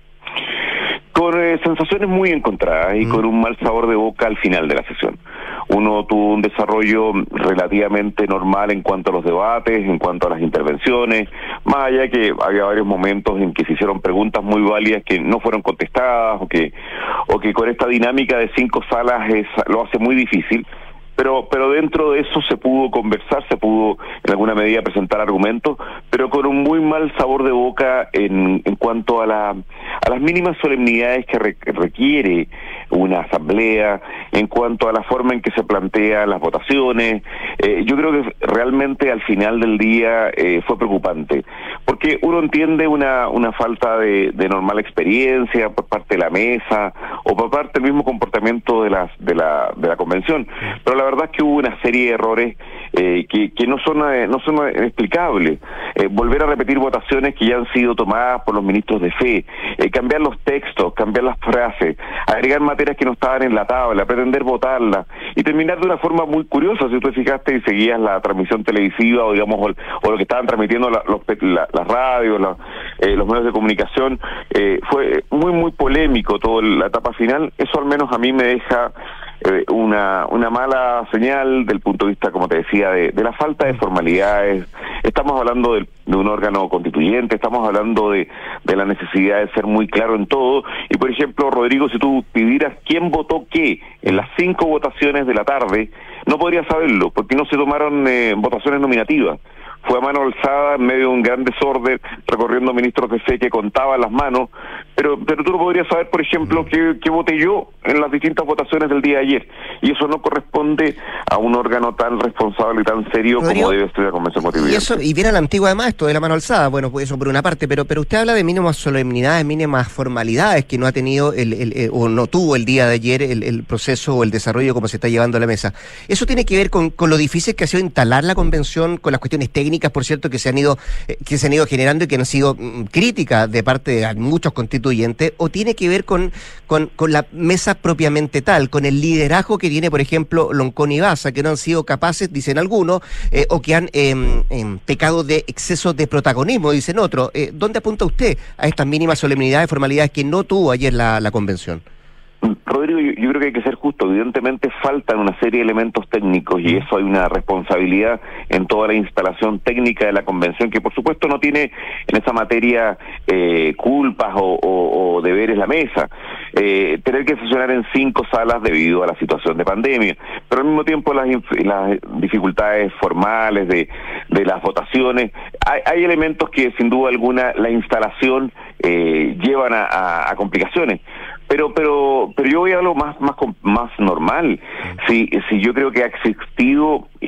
Con eh, sensaciones muy encontradas y mm. con un mal sabor de boca al final de la sesión. Uno tuvo un desarrollo relativamente normal en cuanto a los debates, en cuanto a las intervenciones, más allá que había varios momentos en que se hicieron preguntas muy válidas que no fueron contestadas, o que o que con esta dinámica de cinco salas es, lo hace muy difícil. Pero pero dentro de eso se pudo conversar, se pudo en alguna medida presentar argumentos, pero con un muy mal sabor de boca en, en cuanto a la a las mínimas solemnidades que re, requiere una asamblea, en cuanto a la forma en que se plantean las votaciones. Eh, yo creo que realmente al final del día eh, fue preocupante, porque uno entiende una una falta de, de normal experiencia por parte de la mesa o por parte del mismo comportamiento de las de la de la convención, pero la La verdad es que hubo una serie de errores eh, que, que no son eh, no son explicables. Eh, volver a repetir votaciones que ya han sido tomadas por los ministros de fe, eh, cambiar los textos, cambiar las frases, agregar materias que no estaban en la tabla, pretender votarlas y terminar de una forma muy curiosa. Si tú te fijaste y seguías la transmisión televisiva o digamos o, o lo que estaban transmitiendo la, los, la, las radios, la, eh, los medios de comunicación, eh, fue muy muy polémico toda la etapa final. Eso al menos a mí me deja Eh, una una mala señal del punto de vista, como te decía, de, de la falta de formalidades. Estamos hablando de, de un órgano constituyente, estamos hablando de, de la necesidad de ser muy claro en todo. Y, por ejemplo, Rodrigo, si tú pidieras quién votó qué en las cinco votaciones de la tarde, no podrías saberlo, porque no se tomaron eh, votaciones nominativas. Fue a mano alzada en medio de un gran desorden, recorriendo ministros de fe que contaban las manos, pero pero tú no podrías saber, por ejemplo, qué, qué voté yo en las distintas votaciones del día de ayer, y eso no corresponde a un órgano tan responsable y tan serio, Rodrigo, como debe ser la Convención Constituyente. Y eso, y viene a la antigua además esto de la mano alzada, bueno, pues eso por una parte, pero pero usted habla de mínimas solemnidades, mínimas formalidades que no ha tenido el, el, el o no tuvo el día de ayer el, el proceso o el desarrollo como se está llevando a la mesa. Eso tiene que ver con, con lo difícil que ha sido instalar la convención, con las cuestiones técnicas, por cierto, que se han ido eh, que se han ido generando y que han sido mm, críticas de parte de muchos constituyentes, o tiene que ver con, con, con la mesa propiamente tal, con el liderazgo que tiene, por ejemplo, Loncón y Baza, que no han sido capaces, dicen algunos, eh, o que han eh, eh, pecado de exceso de protagonismo, dicen otros. Eh, ¿Dónde apunta usted a estas mínimas solemnidades, formalidades que no tuvo ayer la, la convención? Rodrigo, yo, yo creo que hay que ser justo. Evidentemente faltan una serie de elementos técnicos y eso hay una responsabilidad en toda la instalación técnica de la convención, que por supuesto no tiene en esa materia eh, culpas o, o, o deberes la mesa. Eh, tener que sesionar en cinco salas debido a la situación de pandemia, pero al mismo tiempo las, las dificultades formales de, de las votaciones, hay, hay elementos que sin duda alguna la instalación eh, llevan a, a, a complicaciones. Pero pero pero yo voy a algo más más más normal. Si si yo creo que ha existido y,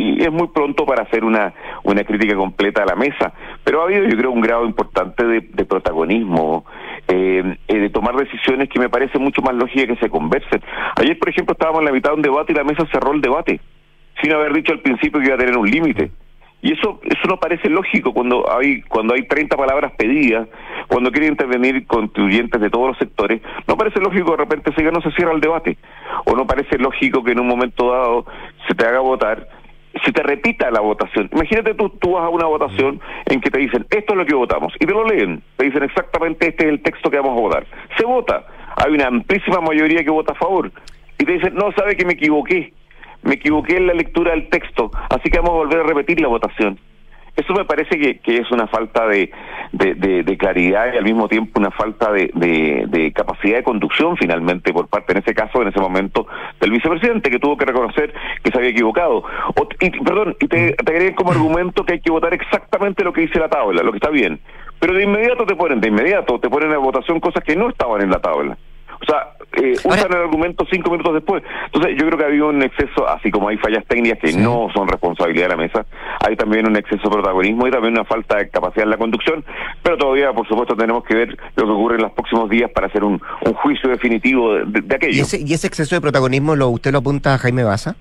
y es muy pronto para hacer una una crítica completa a la mesa, pero ha habido, yo creo, un grado importante de, de protagonismo, eh, eh, de tomar decisiones que me parece mucho más lógica que se conversen. Ayer, por ejemplo, estábamos en la mitad de un debate y la mesa cerró el debate, sin haber dicho al principio que iba a tener un límite. Y eso eso no parece lógico cuando hay cuando hay treinta palabras pedidas, cuando quieren intervenir contribuyentes de todos los sectores. No parece lógico de repente se no se cierra el debate, o no parece lógico que en un momento dado se te haga votar, se te repita la votación. Imagínate tú, tú vas a una votación en que te dicen, esto es lo que votamos, y te lo leen, te dicen exactamente este es el texto que vamos a votar. Se vota, hay una amplísima mayoría que vota a favor, y te dicen, no, sabe que me equivoqué, me equivoqué en la lectura del texto, así que vamos a volver a repetir la votación. Eso me parece que, que es una falta de, de, de, de claridad y al mismo tiempo una falta de, de, de capacidad de conducción finalmente por parte, en ese caso, en ese momento, del vicepresidente, que tuvo que reconocer que se había equivocado. O, y, perdón, y te, te agregué como argumento que hay que votar exactamente lo que dice la tabla, lo que está bien. Pero de inmediato te ponen, de inmediato te ponen a votación cosas que no estaban en la tabla. O sea, eh, usan el argumento cinco minutos después. Entonces yo creo que ha habido un exceso, así como hay fallas técnicas que sí. no son responsabilidad de la mesa, hay también un exceso de protagonismo y también una falta de capacidad en la conducción, pero todavía, por supuesto, tenemos que ver lo que ocurre en los próximos días para hacer un, un juicio definitivo de, de, de aquello. ¿Y ese, ¿Y ese exceso de protagonismo lo usted lo apunta a Jaime Baza?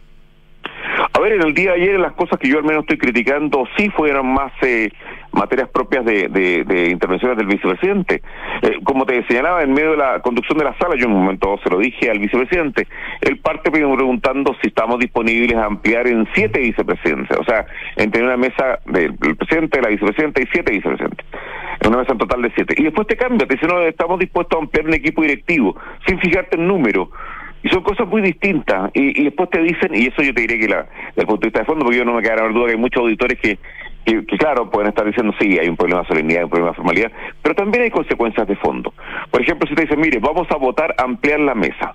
A ver, en el día de ayer las cosas que yo al menos estoy criticando sí fueron más eh, materias propias de, de, de intervenciones del vicepresidente. Eh, como te señalaba, en medio de la conducción de la sala, yo en un momento se lo dije al vicepresidente, él parte preguntando si estamos disponibles a ampliar en siete vicepresidencias, o sea, en tener una mesa del presidente, de la vicepresidenta y siete vicepresidentes, en una mesa en total de siete. Y después te cambia, te dice, no, estamos dispuestos a ampliar un equipo directivo, sin fijarte en número. Y son cosas muy distintas, y, y después te dicen, y eso yo te diré que la, desde el punto de vista de fondo, porque yo no me queda la duda que hay muchos auditores que, que, que claro, pueden estar diciendo, sí, hay un problema de solemnidad, hay un problema de formalidad, pero también hay consecuencias de fondo. Por ejemplo, si te dicen, mire, vamos a votar a ampliar la mesa.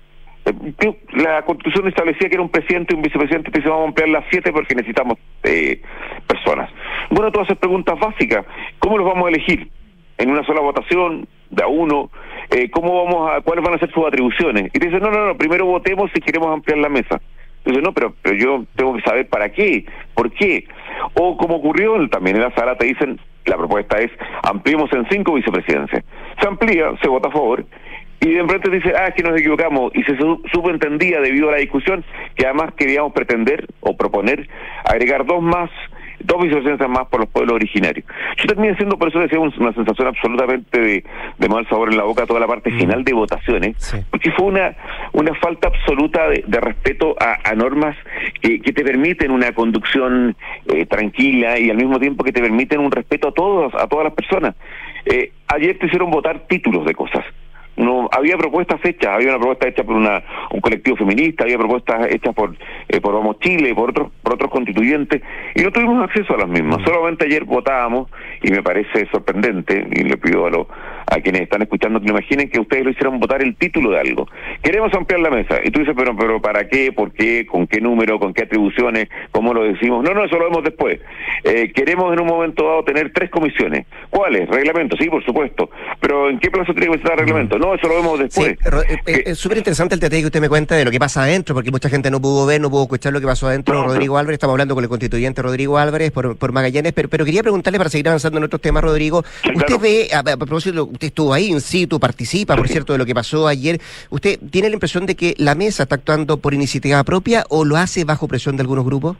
La Constitución establecía que era un presidente y un vicepresidente, te dice, vamos a ampliar las siete porque necesitamos eh, personas. Bueno, tú haces preguntas básicas, ¿cómo los vamos a elegir? ¿En una sola votación? ¿De a uno? Eh, ¿Cómo vamos a, cuáles van a ser sus atribuciones? Y te dicen, no, no, no, primero votemos si queremos ampliar la mesa. Entonces, no, pero, pero yo tengo que saber para qué, por qué. O como ocurrió también en la sala, te dicen, la propuesta es, ampliemos en cinco vicepresidencias. Se amplía, se vota a favor, y de repente dice, ah, es que nos equivocamos, y se su subentendía debido a la discusión, que además queríamos pretender o proponer agregar dos más, dos vicepresidencias más por los pueblos originarios. Yo terminé siendo, por eso decía, una sensación absolutamente de, de mal sabor en la boca toda la parte mm. final de votaciones, sí. porque fue una una falta absoluta de, de respeto a, a normas que, que te permiten una conducción eh, tranquila y al mismo tiempo que te permiten un respeto a todos, a todas las personas. Eh, ayer te hicieron votar títulos de cosas. No había propuestas hechas, había una propuesta hecha por una un colectivo feminista, había propuestas hechas por eh, por Vamos Chile, por otros por otros constituyentes, y no tuvimos acceso a las mismas. Solamente ayer votábamos, y me parece sorprendente, y le pido a los a quienes están escuchando que no imaginen que ustedes lo hicieron votar el título de algo. Queremos ampliar la mesa, y tú dices, pero pero ¿para qué? ¿Por qué? ¿Con qué número? ¿Con qué atribuciones? ¿Cómo lo decimos? No, no, eso lo vemos después. Eh, queremos en un momento dado tener tres comisiones. ¿Cuáles? Reglamento, sí, por supuesto. Pero ¿en qué plazo tiene que estar el reglamento? No, eso lo vemos después. Sí, es es súper interesante el detalle que usted me cuenta de lo que pasa adentro, porque mucha gente no pudo ver, no pudo escuchar lo que pasó adentro. No, Rodrigo no. Álvarez, estamos hablando con el constituyente Rodrigo Álvarez por, por Magallanes, pero, pero quería preguntarle para seguir avanzando en otros temas, Rodrigo. Sí, usted claro. ve, a, a propósito, usted estuvo ahí in situ, participa, por sí. cierto, de lo que pasó ayer. ¿Usted tiene la impresión de que la mesa está actuando por iniciativa propia o lo hace bajo presión de algunos grupos?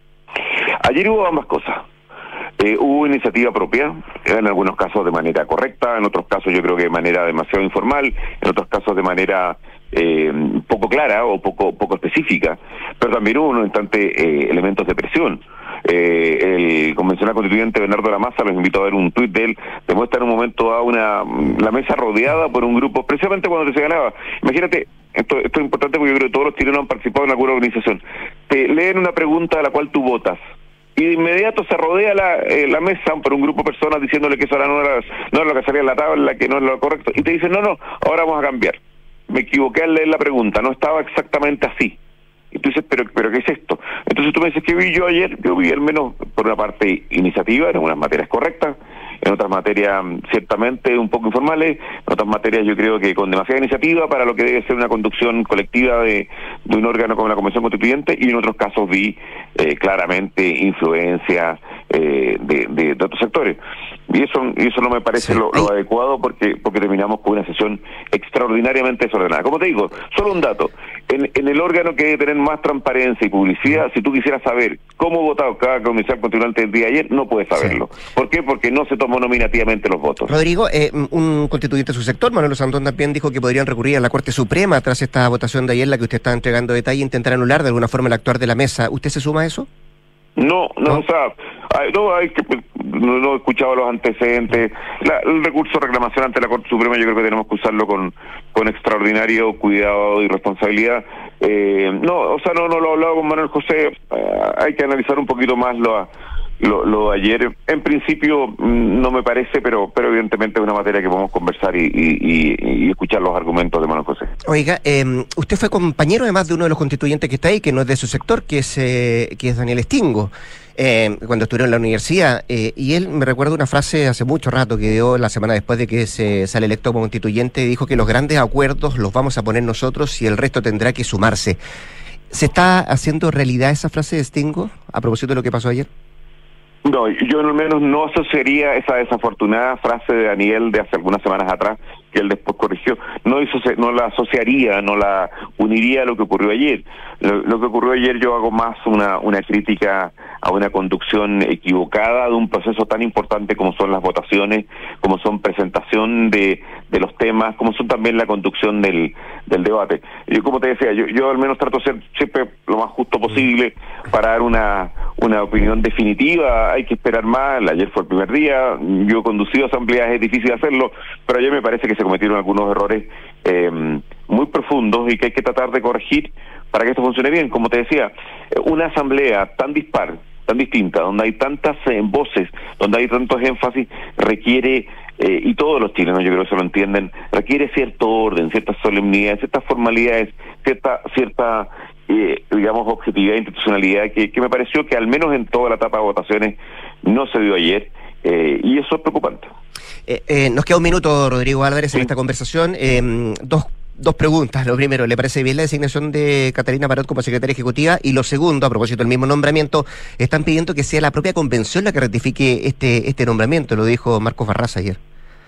Ayer hubo ambas cosas. Eh, hubo iniciativa propia, en algunos casos de manera correcta, en otros casos yo creo que de manera demasiado informal, en otros casos de manera eh, poco clara o poco poco específica, pero también hubo, no obstante, eh, elementos de presión. Eh, el convencional constituyente Bernardo Lamazza, los invito a ver un tuit de él, demuestra en un momento a una la mesa rodeada por un grupo, precisamente cuando se ganaba. Imagínate, esto, esto es importante porque yo creo que todos los chilenos han participado en alguna organización. Te leen una pregunta a la cual tú votas, y de inmediato se rodea la, eh, la mesa por un grupo de personas diciéndole que eso ahora no era, no era lo que salía en la tabla, que no es lo correcto, y te dicen, no, no, ahora vamos a cambiar. Me equivoqué al leer la pregunta, no estaba exactamente así. Y tú dices, pero, pero ¿qué es esto? Entonces tú me dices, ¿qué vi yo ayer? Yo vi al menos, por una parte, iniciativa, en algunas materias correctas, en otras materias ciertamente un poco informales, en otras materias yo creo que con demasiada iniciativa para lo que debe ser una conducción colectiva de, de un órgano como la Convención Constituyente, y en otros casos vi eh, claramente influencia eh, de, de, de otros sectores. Y eso y eso no me parece sí. lo, lo adecuado porque porque terminamos con una sesión extraordinariamente desordenada. Como te digo, solo un dato. En, en el órgano que debe tener más transparencia y publicidad, si tú quisieras saber cómo votado cada comisión constitucional el día de ayer, no puedes saberlo. Sí. ¿Por qué? Porque no se tomó nominativamente los votos. Rodrigo, eh, un constituyente de su sector, Manuel Sandón, también dijo que podrían recurrir a la Corte Suprema tras esta votación de ayer, la que usted está entregando detalle, e intentar anular de alguna forma el actuar de la mesa. ¿Usted se suma a eso? No, no, ¿No? o sea, hay, no, hay que, no, no he escuchado los antecedentes. La, el recurso de reclamación ante la Corte Suprema yo creo que tenemos que usarlo con, con extraordinario cuidado y responsabilidad. Eh, no, o sea, no, no lo he hablado con Manuel José. Eh, hay que analizar un poquito más lo, lo, lo de ayer. En principio no me parece, pero pero evidentemente es una materia que podemos conversar y, y, y, y escuchar los argumentos de Manuel José. Oiga, eh, usted fue compañero además de uno de los constituyentes que está ahí, que no es de su sector, que es eh, que es Daniel Stingo. Eh, cuando estuvieron en la universidad, eh, y él me recuerda una frase hace mucho rato que dio la semana después de que se sale electo como constituyente, y dijo que los grandes acuerdos los vamos a poner nosotros y el resto tendrá que sumarse. ¿Se está haciendo realidad esa frase de Stingo a propósito de lo que pasó ayer? No, yo al menos no asociaría esa desafortunada frase de Daniel de hace algunas semanas atrás, que él después corrigió, no hizo, no la asociaría, no la uniría a lo que ocurrió ayer. Lo, lo que ocurrió ayer yo hago más una, una crítica a una conducción equivocada de un proceso tan importante como son las votaciones, como son presentación de, de los temas, como son también la conducción del, del debate. Yo, como te decía, yo, yo al menos trato de ser siempre lo más justo posible para dar una, una opinión definitiva. Hay que esperar más. Ayer fue el primer día, yo he conducido asambleas, es difícil hacerlo, pero ayer me parece que se cometieron algunos errores eh, muy profundos y que hay que tratar de corregir para que esto funcione bien. Como te decía, una asamblea tan dispar, tan distinta, donde hay tantas eh, voces, donde hay tantos énfasis, requiere, eh, y todos los chilenos yo creo que se lo entienden, requiere cierto orden, ciertas solemnidades, ciertas formalidades, cierta, cierta eh, digamos, objetividad e institucionalidad que, que me pareció que al menos en toda la etapa de votaciones no se dio ayer, eh, y eso es preocupante. Eh, eh, nos queda un minuto, Rodrigo Álvarez, sí. en esta conversación. Eh, dos Dos preguntas. Lo primero, ¿le parece bien la designación de Catalina Parot como secretaria ejecutiva? Y lo segundo, a propósito del mismo nombramiento, están pidiendo que sea la propia convención la que ratifique este este nombramiento, lo dijo Marcos Barraza ayer.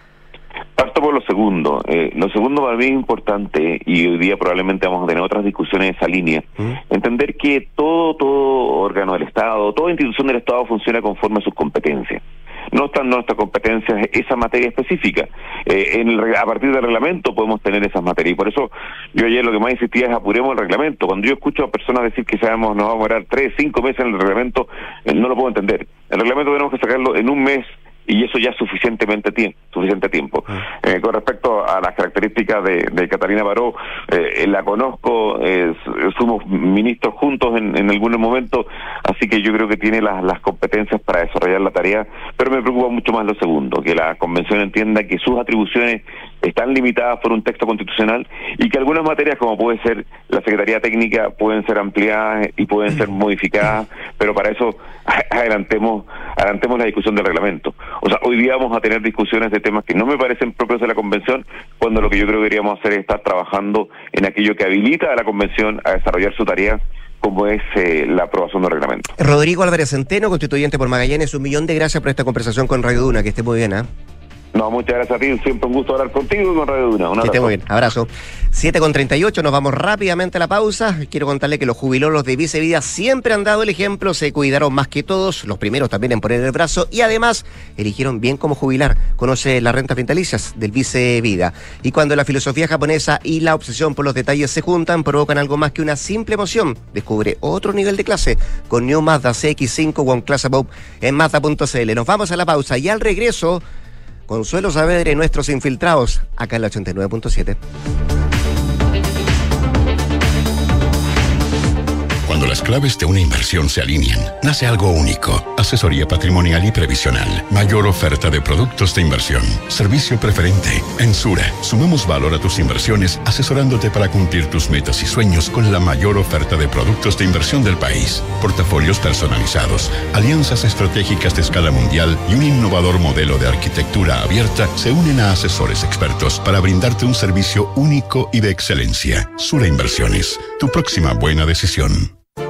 Parto por lo segundo. Eh, lo segundo para mí es importante, y hoy día probablemente vamos a tener otras discusiones en esa línea, ¿Mm? entender que todo, todo órgano del Estado, toda institución del Estado funciona conforme a sus competencias. No están nuestras competencias esa materia específica. Eh, en el, a partir del reglamento podemos tener esas materias. Y por eso yo ayer lo que más insistía es apuremos el reglamento. Cuando yo escucho a personas decir que sabemos nos vamos a demorar tres, cinco meses en el reglamento, eh, no lo puedo entender. El reglamento tenemos que sacarlo en un mes, y eso ya es suficientemente tiempo, suficiente tiempo. Eh, con respecto a las características de, de Catalina Parot, eh, la conozco, eh, somos ministros juntos en, en algún momento, así que yo creo que tiene las, las competencias para desarrollar la tarea, pero me preocupa mucho más lo segundo, que la Convención entienda que sus atribuciones están limitadas por un texto constitucional y que algunas materias, como puede ser la Secretaría Técnica, pueden ser ampliadas y pueden ser modificadas, pero para eso adelantemos, adelantemos la discusión del reglamento. O sea, hoy día vamos a tener discusiones de temas que no me parecen propios de la Convención, cuando lo que yo creo que deberíamos hacer es estar trabajando en aquello que habilita a la Convención a desarrollar su tarea, como es eh, la aprobación del reglamento. Rodrigo Álvarez Centeno, constituyente por Magallanes, un millón de gracias por esta conversación con Radio Duna, que esté muy bien, ¿eh? No, muchas gracias a ti, siempre un gusto hablar contigo y con Radio Duna. Un abrazo. Que esté muy bien, abrazo. siete con treinta y ocho, nos vamos rápidamente a la pausa. Quiero contarle que los jubilolos de Vice Vida siempre han dado el ejemplo, se cuidaron más que todos, los primeros también en poner el brazo, y además eligieron bien cómo jubilar. Conoce las rentas vitalicias del Vice Vida. Y cuando la filosofía japonesa y la obsesión por los detalles se juntan, provocan algo más que una simple emoción. Descubre otro nivel de clase con New Mazda C X cinco One Class Above en Mazda punto c l. Nos vamos a la pausa y al regreso, Consuelo Saavedra y nuestros infiltrados, acá en la ochenta y nueve punto siete. Cuando las claves de una inversión se alinean, nace algo único. Asesoría patrimonial y previsional. Mayor oferta de productos de inversión. Servicio preferente. En Sura, sumamos valor a tus inversiones, asesorándote para cumplir tus metas y sueños con la mayor oferta de productos de inversión del país. Portafolios personalizados, alianzas estratégicas de escala mundial y un innovador modelo de arquitectura abierta se unen a asesores expertos para brindarte un servicio único y de excelencia. Sura Inversiones, tu próxima buena decisión.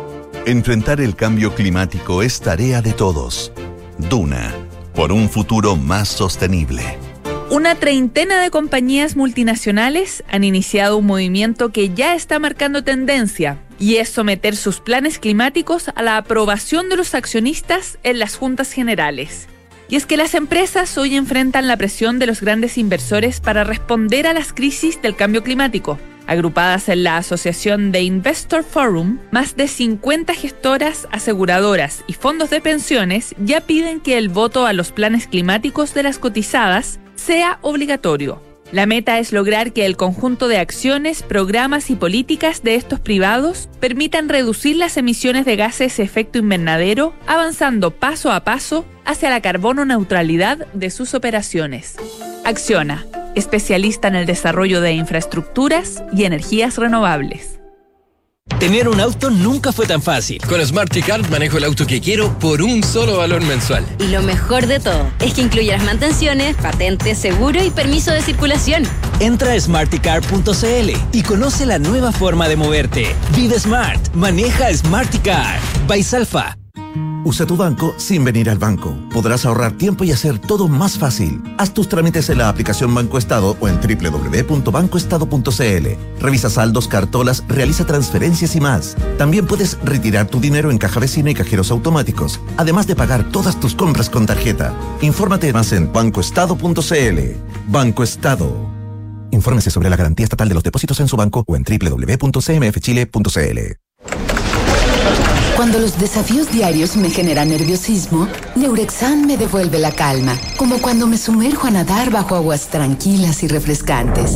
Enfrentar el cambio climático es tarea de todos. Duna, por un futuro más sostenible. Una treintena de compañías multinacionales han iniciado un movimiento que ya está marcando tendencia, y es someter sus planes climáticos a la aprobación de los accionistas en las juntas generales. Y es que las empresas hoy enfrentan la presión de los grandes inversores para responder a las crisis del cambio climático. Agrupadas en la Asociación de Investor Forum, más de cincuenta gestoras, aseguradoras y fondos de pensiones ya piden que el voto a los planes climáticos de las cotizadas sea obligatorio. La meta es lograr que el conjunto de acciones, programas y políticas de estos privados permitan reducir las emisiones de gases de efecto invernadero, avanzando paso a paso hacia la carbono neutralidad de sus operaciones. Acciona, especialista en el desarrollo de infraestructuras y energías renovables. Tener un auto nunca fue tan fácil. Con SmartyCard manejo el auto que quiero por un solo valor mensual. Y lo mejor de todo es que incluye las mantenciones, patente, seguro y permiso de circulación. Entra a smarty car punto c l y conoce la nueva forma de moverte. Vive Smart. Maneja SmartyCard. Baisalfa. Usa tu banco sin venir al banco. Podrás ahorrar tiempo y hacer todo más fácil. Haz tus trámites en la aplicación Banco Estado o en doble u doble u doble u punto banco estado punto c l. Revisa saldos, cartolas, realiza transferencias y más. También puedes retirar tu dinero en caja vecina y cajeros automáticos, además de pagar todas tus compras con tarjeta. Infórmate más en banco estado punto c l. Banco Estado. Infórmese sobre la garantía estatal de los depósitos en su banco o en doble u doble u doble u punto c m f chile punto c l. Cuando los desafíos diarios me generan nerviosismo, Neurexan me devuelve la calma, como cuando me sumerjo a nadar bajo aguas tranquilas y refrescantes.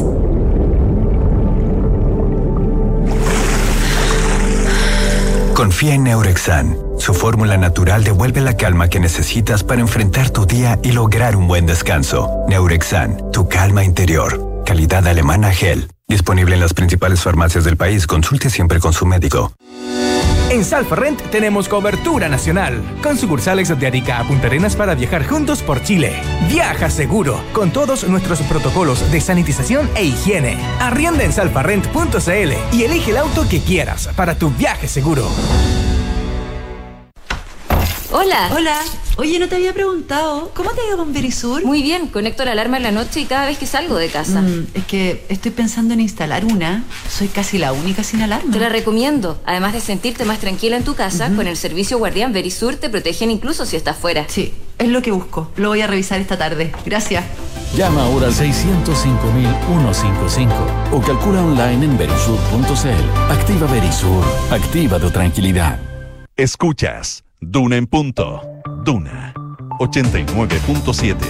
Confía en Neurexan. Su fórmula natural devuelve la calma que necesitas para enfrentar tu día y lograr un buen descanso. Neurexan, tu calma interior. Calidad alemana Gel. Disponible en las principales farmacias del país. Consulte siempre con su médico. En Salfarrent tenemos cobertura nacional, con sucursales de Arica a Punta Arenas para viajar juntos por Chile. Viaja seguro, con todos nuestros protocolos de sanitización e higiene. Arrienda en salfarrent punto c l y elige el auto que quieras para tu viaje seguro. Hola. Hola. Oye, no te había preguntado, ¿cómo te ha ido con Verisur? Muy bien, conecto la alarma en la noche y cada vez que salgo de casa. Mm, es que estoy pensando en instalar una. Soy casi la única sin alarma. Te la recomiendo. Además de sentirte más tranquila en tu casa, uh-huh. con el servicio Guardián Verisur te protegen incluso si estás fuera. Sí, es lo que busco. Lo voy a revisar esta tarde. Gracias. Llama ahora al seiscientos cinco mil ciento cincuenta y cinco o calcula online en verisur punto c l. Activa Verisur. Activa tu tranquilidad. Escuchas Duna en punto. Duna ochenta y nueve punto siete.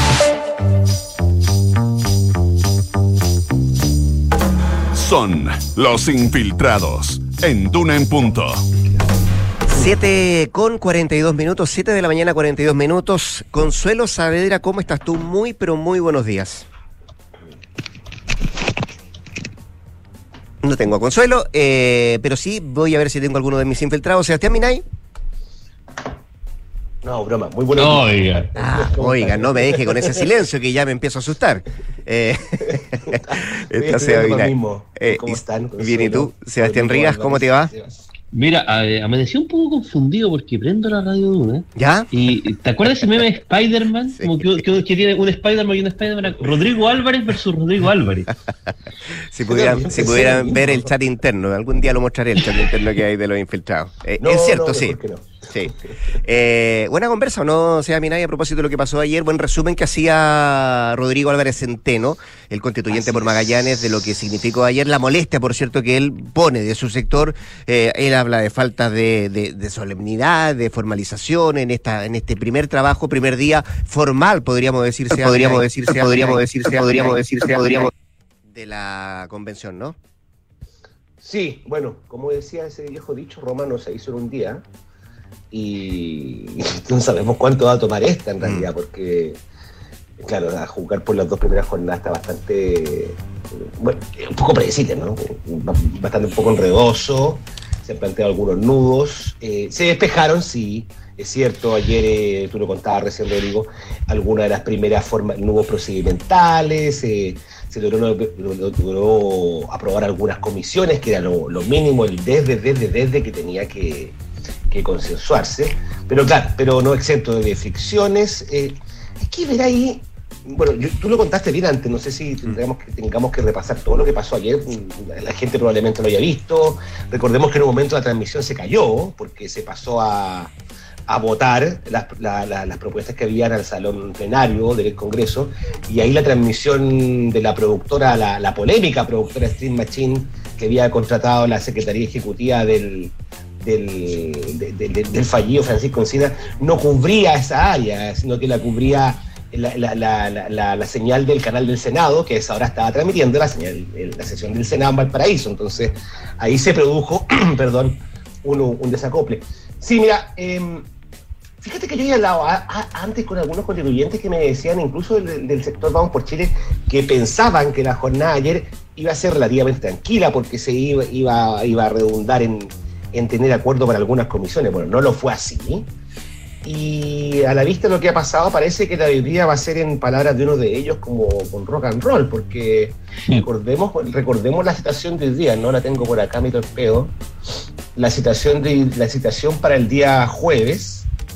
Son los infiltrados en Duna en punto. siete con cuarenta y dos minutos, siete de la mañana, cuarenta y dos minutos. Consuelo Saavedra, ¿cómo estás tú? Muy, pero muy buenos días. No tengo a Consuelo, eh, pero sí voy a ver si tengo alguno de mis infiltrados. Sebastián Minay. No, broma, muy buenos no, días. Oiga, ah, oiga, no me deje con ese silencio que ya me empiezo a asustar. Eh, está Seba mismo. Eh, ¿Cómo están? Bien, ¿y tú? Sebastián Rivas, ¿cómo te va? Mira, eh, amanecí un poco confundido porque prendo la radio Duna. ¿Ya? Y ¿te acuerdas ese meme de Spider-Man? Sí. Como que, que, que tiene un Spider-Man y un Spider-Man. Rodrigo Álvarez versus Rodrigo Álvarez. si pudieran, si pudieran ver el chat interno, algún día lo mostraré, el chat interno que hay de los infiltrados. Eh, no, es cierto, no, sí. No. Sí. Eh, buena conversa, ¿o no, Sea Minay, a propósito de lo que pasó ayer? Buen resumen que hacía Rodrigo Álvarez Centeno, el constituyente Así por Magallanes, es. de lo que significó ayer, la molestia, por cierto, que él pone de su sector. Eh, él habla de falta de, de, de solemnidad, de formalización en esta en este primer trabajo, primer día formal, podríamos decirse. Podríamos Minay, decirse, podríamos decirse, podríamos decirse, podríamos de la convención, ¿no? Sí, bueno, como decía ese viejo dicho, Roma no se hizo en un día. Y no sabemos cuánto va a tomar esta en realidad, porque claro, a jugar por las dos primeras jornadas está bastante, bueno, un poco predecible, ¿no? Bastante un poco enredoso, se han planteado algunos nudos, eh, se despejaron, sí, es cierto, ayer eh, tú lo contabas recién, Rodrigo, algunas de las primeras formas, nudos procedimentales, eh, se logró, logró, logró aprobar algunas comisiones, que era lo, lo mínimo, el desde, desde, desde que tenía que que consensuarse, pero claro, pero no exento de fricciones. Eh, hay que ver ahí, bueno, yo, tú lo contaste bien antes, no sé si tendríamos que, tengamos que repasar todo lo que pasó ayer, la gente probablemente lo haya visto, recordemos que en un momento la transmisión se cayó, porque se pasó a, a votar las, la, la, las propuestas que habían al salón plenario del Congreso, y ahí la transmisión de la productora, la, la polémica productora Stream Machine, que había contratado la Secretaría Ejecutiva del Del, de, de, del fallido Francisco Encina, no cubría esa área, sino que la cubría la, la, la, la, la señal del canal del Senado, que esa hora estaba transmitiendo la señal, la sesión del Senado en Valparaíso. Entonces ahí se produjo perdón, un, un desacople. Sí, mira, eh, fíjate que yo había hablado a, a, antes con algunos contribuyentes que me decían, incluso del, del sector Vamos por Chile, que pensaban que la jornada ayer iba a ser relativamente tranquila porque se iba, iba, iba a redundar en en tener acuerdo para algunas comisiones. Bueno, no lo fue así. Y a la vista de lo que ha pasado, parece que la mayoría va a ser, en palabras de uno de ellos, como con rock and roll, porque sí. recordemos, recordemos la citación del día, no la tengo por acá, mi torpedo. La citación, de, la citación para el día jueves,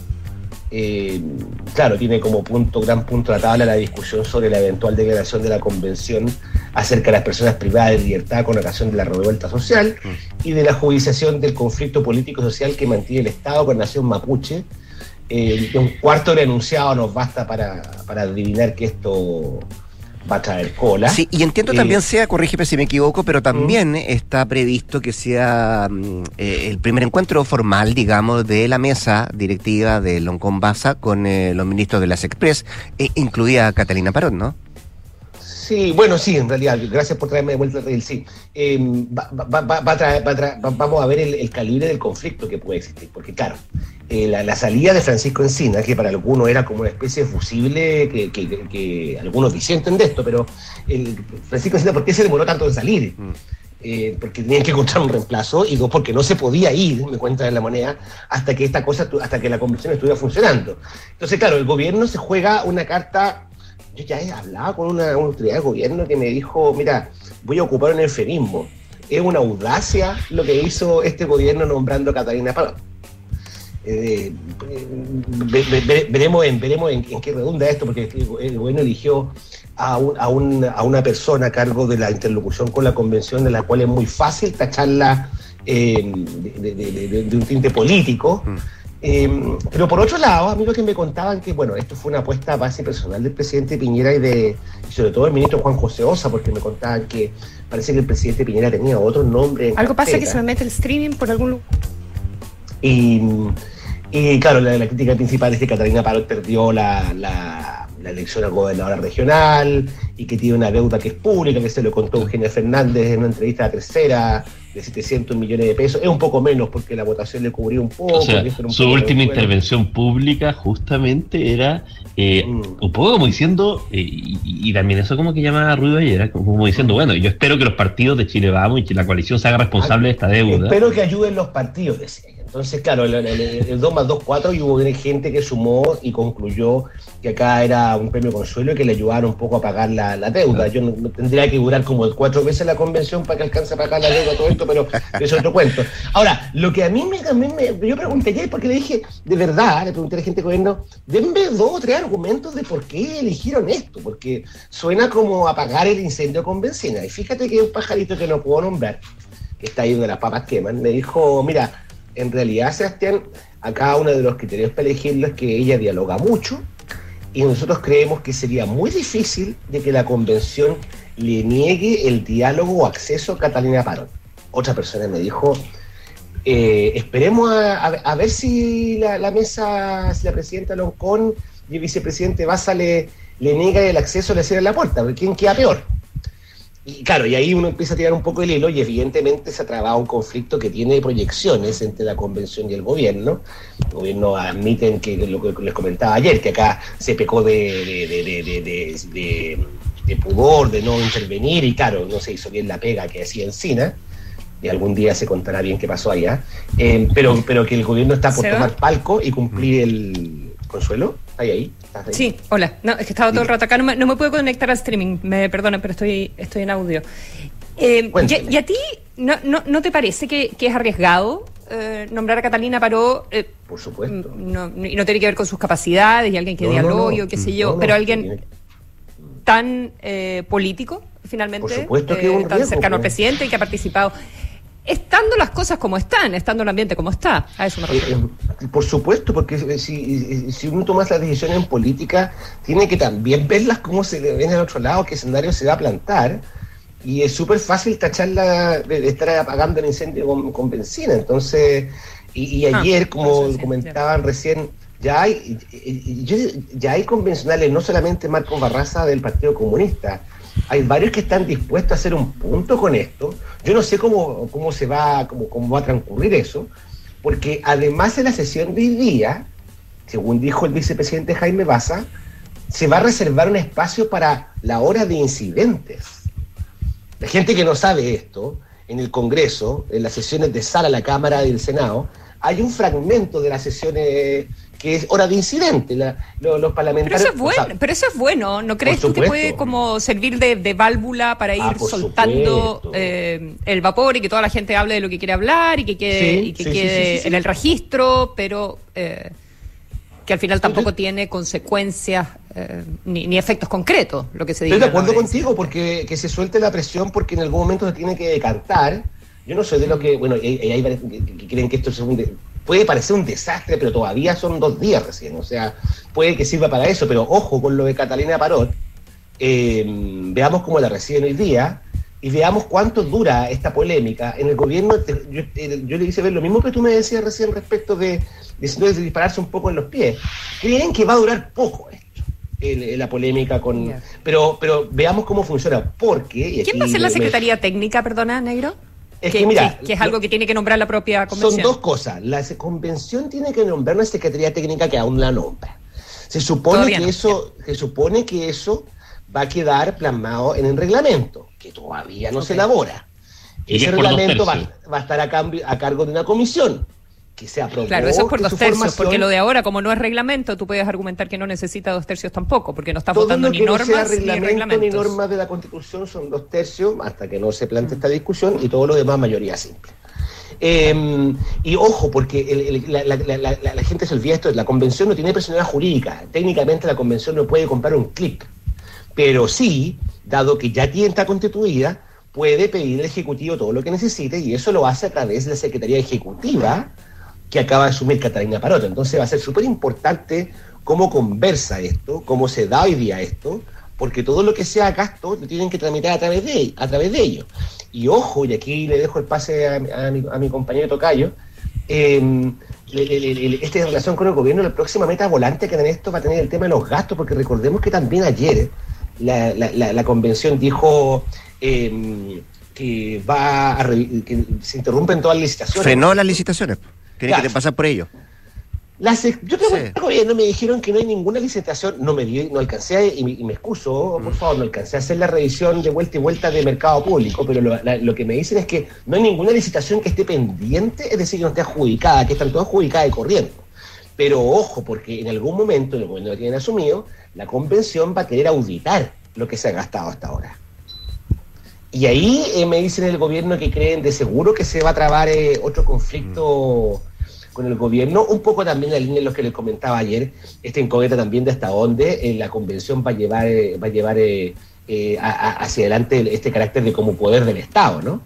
eh, claro, tiene como punto, gran punto de la tabla la discusión sobre la eventual declaración de la Convención acerca de las personas privadas de libertad con ocasión de la revuelta social y de la judicialización del conflicto político-social que mantiene el Estado con Nación Mapuche. Eh, un cuarto del enunciado nos basta para, para adivinar que esto va a traer cola. Sí, y entiendo eh, también sea, corrígeme si me equivoco, pero también mm. está previsto que sea eh, el primer encuentro formal, digamos, de la mesa directiva de Loncón Basa con eh, los ministros de las Express, eh, incluida Catalina Parot, ¿no? Sí, bueno, sí, en realidad, gracias por traerme de vuelta el sí. Eh, va, va, va, va a traer, va a traer, va, vamos a ver el, el calibre del conflicto que puede existir, porque claro, eh, la, la salida de Francisco Encina, que para algunos era como una especie de fusible, que, que, que, que algunos disienten de esto, pero el Francisco Encina, ¿por qué se demoró tanto en salir? Mm. Eh, porque tenían que encontrar un reemplazo, y dos, porque no se podía ir, me cuenta de la moneda, hasta que esta cosa, hasta que la convención estuviera funcionando. Entonces, claro, el gobierno se juega una carta. Yo ya he hablado con una, una autoridad de gobierno que me dijo, mira, voy a ocupar un eufemismo. Es una audacia lo que hizo este gobierno nombrando a Catalina Parot. Eh, ve, ve, ve, veremos en, veremos en, en qué redunda esto, porque el gobierno eligió a, un, a, un, a una persona a cargo de la interlocución con la convención, de la cual es muy fácil tacharla eh, de, de, de, de, de un tinte político. Mm. Eh, pero por otro lado, a mí lo que me contaban que, bueno, esto fue una apuesta a base personal del presidente Piñera y de y sobre todo del ministro Juan José Osa, porque me contaban que parece que el presidente Piñera tenía otro nombre en Algo cartera. Pasa que se me mete el streaming por algún lugar. Y, y claro, la, la crítica principal es que Catalina Parot perdió la, la, la elección a gobernadora regional y que tiene una deuda que es pública, que se lo contó Eugenia Fernández en una entrevista a la Tercera, de setecientos millones de pesos, es un poco menos porque la votación le cubrió un poco. O sea, un su poco última intervención pública justamente era eh, mm. un poco como diciendo, eh, y, y también eso como que llamaba ruido ayer, era como diciendo, bueno, yo espero que los partidos de Chile Vamos y que la coalición se haga responsable ah, de esta deuda. Espero que ayuden los partidos, decía ella. Entonces, claro, el, el, el dos más dos, cuatro, y hubo gente que sumó y concluyó que acá era un premio consuelo y que le ayudaron un poco a pagar la, la deuda. Yo no, no tendría que durar como cuatro veces la convención para que alcance a pagar la deuda, todo esto, pero es otro cuento. Ahora, lo que a mí me, me, me yo pregunté ayer, porque le dije, de verdad, le pregunté a la gente del gobierno, denme dos o tres argumentos de por qué eligieron esto, porque suena como apagar el incendio con benzina. Y fíjate que un pajarito que no puedo nombrar, que está ahí donde las papas queman, me dijo, mira, en realidad, Sebastián, acá uno de los criterios para elegirlo es que ella dialoga mucho y nosotros creemos que sería muy difícil de que la convención le niegue el diálogo o acceso a Catalina Parot. Otra persona me dijo, eh, esperemos a, a, a ver si la, la mesa, si la presidenta Loncón y el vicepresidente Basa le, le niega el acceso, le cierra la puerta, porque ¿quién queda peor? Y claro, y ahí uno empieza a tirar un poco el hilo y evidentemente se ha trabado un conflicto que tiene proyecciones entre la convención y el gobierno. El gobierno admiten que lo que les comentaba ayer, que acá se pecó de, de, de, de, de, de, de, de pudor, de no intervenir, y claro, no se hizo bien la pega que hacía Encina, y algún día se contará bien qué pasó allá, eh, pero, pero que el gobierno está por tomar palco y cumplir el Consuelo. ¿Estás ahí? ¿Estás ahí? Sí, hola. No, es que estaba todo el rato acá, no me, no me puedo conectar al streaming, me perdonen, pero estoy, estoy en audio. Eh, y, y a ti no, no, no te parece que, que es arriesgado eh, nombrar a Catalina Parot. Eh, Por supuesto. No, y no tiene que ver con sus capacidades y alguien que no, dialogue, no, no. qué sé yo, no, no, pero alguien tiene... tan eh, político, finalmente, Por supuesto que eh, es un tan riesgo, cercano pues. al presidente y que ha participado. Estando las cosas como están, estando el ambiente como está, a eso me refiero. Eh, por supuesto, porque si, si uno toma las decisiones en política, tiene que también verlas cómo se ven al otro lado, qué escenario se va a plantar, y es súper fácil tacharla de, de estar apagando el incendio con, con benzina. Entonces, y, y ayer, ah, como sí, comentaban sí. recién, ya hay, ya hay convencionales, no solamente Marcos Barraza del Partido Comunista. Hay varios que están dispuestos a hacer un punto con esto. Yo no sé cómo, cómo se va, cómo, cómo va a transcurrir eso, porque además de la sesión de hoy día, según dijo el vicepresidente Jaime Baza, se va a reservar un espacio para la hora de incidentes. La gente que no sabe esto, en el Congreso, en las sesiones de sala, la Cámara y el Senado, hay un fragmento de las sesiones que es hora de incidente. La, los, los parlamentarios... Pero eso es bueno, o sea, pero eso es bueno. ¿No crees tú que puede como servir de, de válvula para ir ah, soltando eh, el vapor y que toda la gente hable de lo que quiere hablar y que quede, sí, y que sí, quede sí, sí, sí, en sí. el registro, pero eh, que al final tampoco Entonces, tiene consecuencias eh, ni, ni efectos concretos lo que se diga? Estoy de acuerdo contigo, porque que se suelte la presión porque en algún momento se tiene que decantar. Yo no soy de los que, bueno, hay, hay que, que creen que esto es un... De, puede parecer un desastre, pero todavía son dos días recién, o sea, puede que sirva para eso, pero ojo con lo de Catalina Parot, eh, veamos cómo la reciben hoy día, y veamos cuánto dura esta polémica. En el gobierno, te, yo, eh, yo le hice ver lo mismo que tú me decías recién respecto de, de, de dispararse un poco en los pies. Creen que va a durar poco esto, el, la polémica con... Yeah. Pero, pero veamos cómo funciona, porque... ¿Quién va a ser la Secretaría me, Técnica, perdona, Negro? Es que, que, mira, que, que es algo que tiene que nombrar la propia convención. Son dos cosas. La convención tiene que nombrar una secretaría técnica que aún la nombra. Se supone Todavía que no. eso, se supone que eso va a quedar plasmado en el reglamento, que todavía no okay. se elabora. Ese reglamento va, va a estar a, cambio, a cargo de una comisión que se aprobó. Claro, eso es por dos tercios, formación... porque lo de ahora, como no es reglamento, tú puedes argumentar que no necesita dos tercios tampoco, porque no está votando ni normas no sea reglamento, ni reglamentos. Ni normas de la Constitución son dos tercios, hasta que no se plantee mm. esta discusión, y todo lo demás mayoría simple. Eh, y ojo, porque el, el, la, la, la, la, la gente se olvida esto, la convención no tiene personalidad jurídica, técnicamente la convención no puede comprar un clic, pero sí, dado que ya tiene, está constituida, puede pedir al Ejecutivo todo lo que necesite, y eso lo hace a través de la Secretaría Ejecutiva, que acaba de asumir Catalina Parot. Entonces va a ser súper importante cómo conversa esto, cómo se da hoy día esto, porque todo lo que sea gasto lo tienen que tramitar a través de, a través de ellos. Y ojo, y aquí le dejo el pase a, a, mi, a mi compañero Tocayo, eh, le, le, le, este en relación con el gobierno, la próxima meta volante que en esto va a tener el tema de los gastos, porque recordemos que también ayer la, la, la, la convención dijo... Eh, que va a re, que se interrumpen todas las licitaciones. Frenó las licitaciones. Tiene claro. que pasar por ello. Las, yo pregunté al gobierno, me dijeron que no hay ninguna licitación, no me di, no alcancé, a, y, me, y me excuso, por favor, no alcancé a hacer la revisión de vuelta y vuelta de mercado público, pero lo, la, lo que me dicen es que no hay ninguna licitación que esté pendiente, es decir, que no esté adjudicada, que están todas adjudicadas de corriente. Pero ojo, porque en algún momento, en el momento que tienen asumido, la convención va a querer auditar lo que se ha gastado hasta ahora. Y ahí eh, me dicen el gobierno que creen de seguro que se va a trabar eh, otro conflicto mm. con el gobierno, un poco también en la línea de lo que les comentaba ayer, esta incógnita también de hasta dónde eh, la convención va a llevar, eh, va a llevar eh, eh, a, a, hacia adelante este carácter de como poder del Estado, ¿no?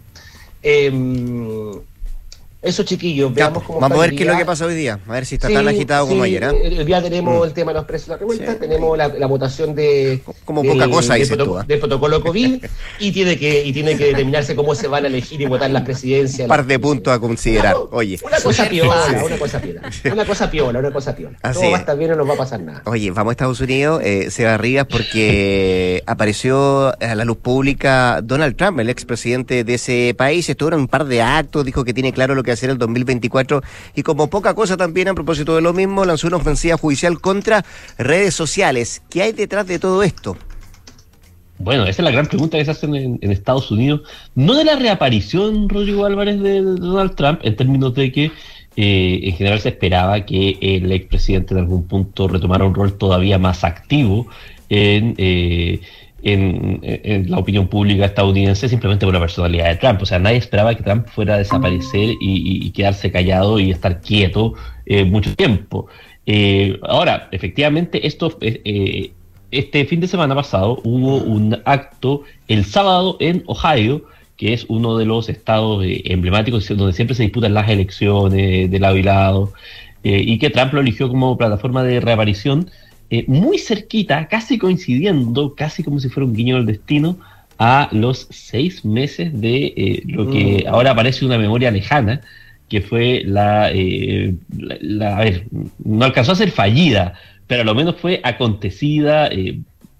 Eh, Eso, chiquillos, veamos cómo vamos a ver qué es lo que pasa hoy día, a ver si está sí, tan agitado sí, como ayer. ¿eh? Hoy día tenemos mm. el tema de los precios de la revuelta, sí. tenemos la, la votación de como poca de, cosa de, dices de, tú, ¿eh? del protocolo COVID y tiene que y tiene que determinarse cómo se van a elegir y votar las presidencias. Un par de puntos a considerar. No, Oye, una cosa piola, una cosa piola, una cosa piola, una cosa piola. Así Todo va a estar bien, no nos va a pasar nada. Oye, vamos a Estados Unidos, eh, Seba Rivas, porque apareció a la luz pública Donald Trump, el expresidente de ese país. Estuvo en un par de actos, dijo que tiene claro lo que hacer el dos mil veinticuatro. Y como poca cosa también, a propósito de lo mismo, lanzó una ofensiva judicial contra redes sociales. ¿Qué hay detrás de todo esto? Bueno, esa es la gran pregunta que se hace en, en Estados Unidos. No de la reaparición, Rodrigo Álvarez, de Donald Trump, en términos de que eh, en general se esperaba que el expresidente en algún punto retomara un rol todavía más activo en... Eh, en, en la opinión pública estadounidense simplemente por la personalidad de Trump. O sea, nadie esperaba que Trump fuera a desaparecer y, y quedarse callado y estar quieto eh, mucho tiempo. Eh, ahora, efectivamente, esto eh, este fin de semana pasado hubo un acto el sábado en Ohio, que es uno de los estados eh, emblemáticos donde siempre se disputan las elecciones de lado y lado, eh, y que Trump lo eligió como plataforma de reaparición, eh, muy cerquita, casi coincidiendo, casi como si fuera un guiño del destino, a los seis meses de eh, lo que mm. ahora parece una memoria lejana, que fue la, eh, la, la, a ver, no alcanzó a ser fallida, pero a lo menos fue acontecida, eh,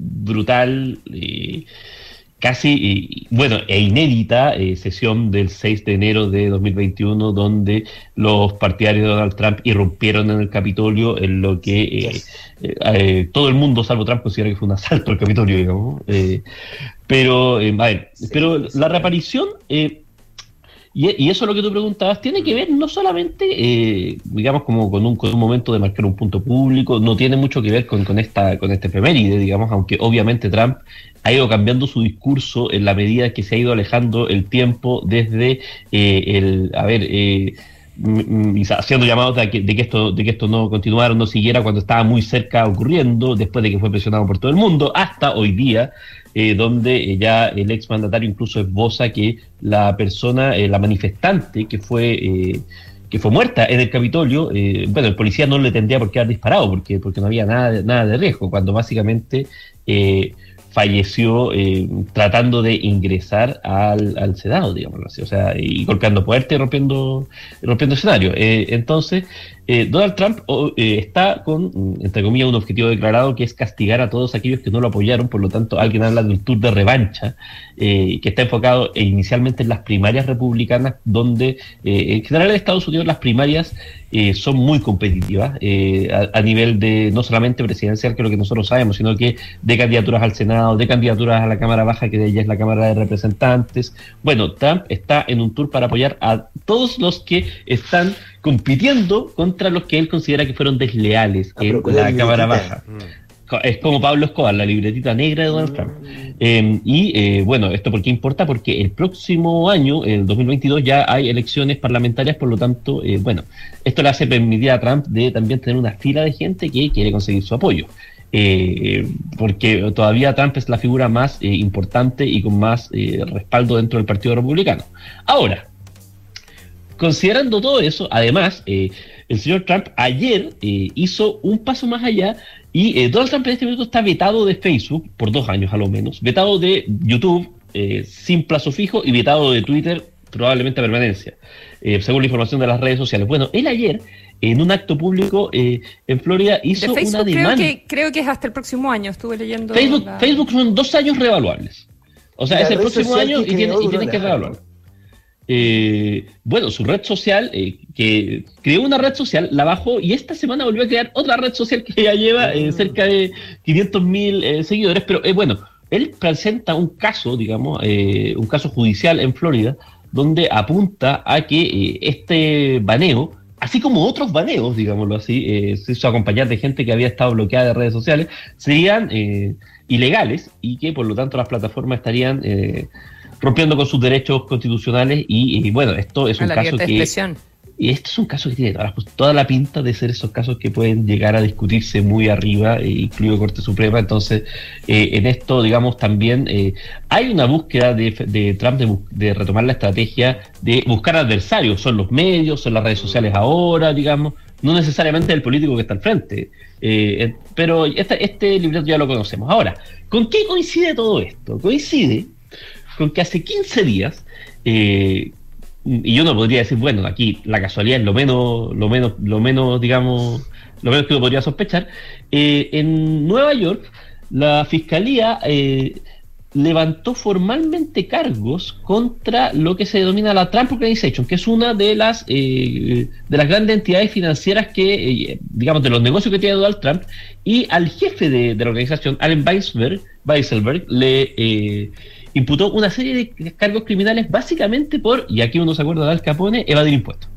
brutal, eh, casi, eh, bueno, e inédita eh, sesión del seis de enero de dos mil veintiuno, donde los partidarios de Donald Trump irrumpieron en el Capitolio, en lo que eh, yes. eh, eh, todo el mundo, salvo Trump, considera que fue un asalto al Capitolio, digamos. Eh, pero, eh, a ver, sí, pero sí, la reaparición... Eh, Y, y eso es lo que tú preguntabas, tiene que ver no solamente, eh, digamos, como con un, con un momento de marcar un punto público, no tiene mucho que ver con, con esta con este efeméride, digamos, aunque obviamente Trump ha ido cambiando su discurso en la medida que se ha ido alejando el tiempo desde eh, el, a ver, eh, haciendo llamados de que, de que esto de que esto no continuara o no siguiera cuando estaba muy cerca ocurriendo, después de que fue presionado por todo el mundo, hasta hoy día, eh, donde eh, ya el exmandatario incluso esboza que la persona, eh, la manifestante que fue eh, que fue muerta en el Capitolio, eh, bueno, el policía no le tendría por qué haber disparado porque porque no había nada nada de riesgo, cuando básicamente eh, falleció eh, tratando de ingresar al, al Senado, digamos así, o sea, y golpeando puertas y rompiendo, rompiendo escenario. Eh, entonces, eh, Donald Trump oh, eh, está con, entre comillas, un objetivo declarado que es castigar a todos aquellos que no lo apoyaron, por lo tanto, alguien habla de un tour de revancha, eh, que está enfocado eh, inicialmente en las primarias republicanas, donde eh, en general en Estados Unidos las primarias Eh, son muy competitivas eh, a, a nivel de no solamente presidencial, que es lo que nosotros sabemos, sino que de candidaturas al Senado, de candidaturas a la Cámara Baja, que de ella es la Cámara de Representantes. Bueno, Trump está en un tour para apoyar a todos los que están compitiendo contra los que él considera que fueron desleales ah, en la Cámara Baja. Mm. Es como Pablo Escobar, la libretita negra de Donald Trump. Eh, y eh, bueno, ¿esto por qué importa? Porque el próximo año, el dos mil veintidós, ya hay elecciones parlamentarias, por lo tanto, eh, bueno, esto le hace permitir a Trump de también tener una fila de gente que quiere conseguir su apoyo. Eh, porque todavía Trump es la figura más eh, importante y con más eh, respaldo dentro del Partido Republicano. Ahora, considerando todo eso, además, eh, el señor Trump ayer eh, hizo un paso más allá. Y eh, Donald Trump en este momento está vetado de Facebook, por dos años a lo menos, vetado de YouTube, eh, sin plazo fijo, y vetado de Twitter, probablemente a permanencia, eh, según la información de las redes sociales. Bueno, él ayer, en un acto público eh, en Florida, hizo de Facebook, una demanda. Creo que, creo que es hasta el próximo año, estuve leyendo. Facebook, la... Facebook son dos años revaluables. O sea, es el próximo año y tiene, y tiene que revaluar. Eh, bueno, su red social, eh, que creó una red social, la bajó y esta semana volvió a crear otra red social que ya lleva eh, cerca de quinientos mil eh, seguidores, pero eh, bueno, él presenta un caso, digamos, eh, un caso judicial en Florida, donde apunta a que eh, este baneo, así como otros baneos, digámoslo así, eh, se hizo acompañar de gente que había estado bloqueada de redes sociales, serían eh, ilegales y que por lo tanto las plataformas estarían... Eh, rompiendo con sus derechos constitucionales y, y bueno, esto es un caso que y esto es un caso que tiene toda la, toda la pinta de ser esos casos que pueden llegar a discutirse muy arriba, eh, incluido Corte Suprema. Entonces, eh, en esto, digamos, también eh, hay una búsqueda de, de Trump de, de retomar la estrategia de buscar adversarios, son los medios, son las redes sociales ahora, digamos, no necesariamente el político que está al frente, eh, pero este, este libreto ya lo conocemos. Ahora, ¿con qué coincide todo esto? Coincide con que hace quince días, eh, y uno podría decir, bueno, aquí la casualidad es lo menos, lo menos, lo menos, digamos, lo menos que uno podría sospechar, eh, en Nueva York la Fiscalía eh, levantó formalmente cargos contra lo que se denomina la Trump Organization, que es una de las eh, de las grandes entidades financieras que, eh, digamos, de los negocios que tiene Donald Trump, y al jefe de, de la organización, Allen Weisselberg, Weisselberg le eh, imputó una serie de cargos criminales básicamente por, y aquí uno se acuerda de Al Capone, evadir impuestos.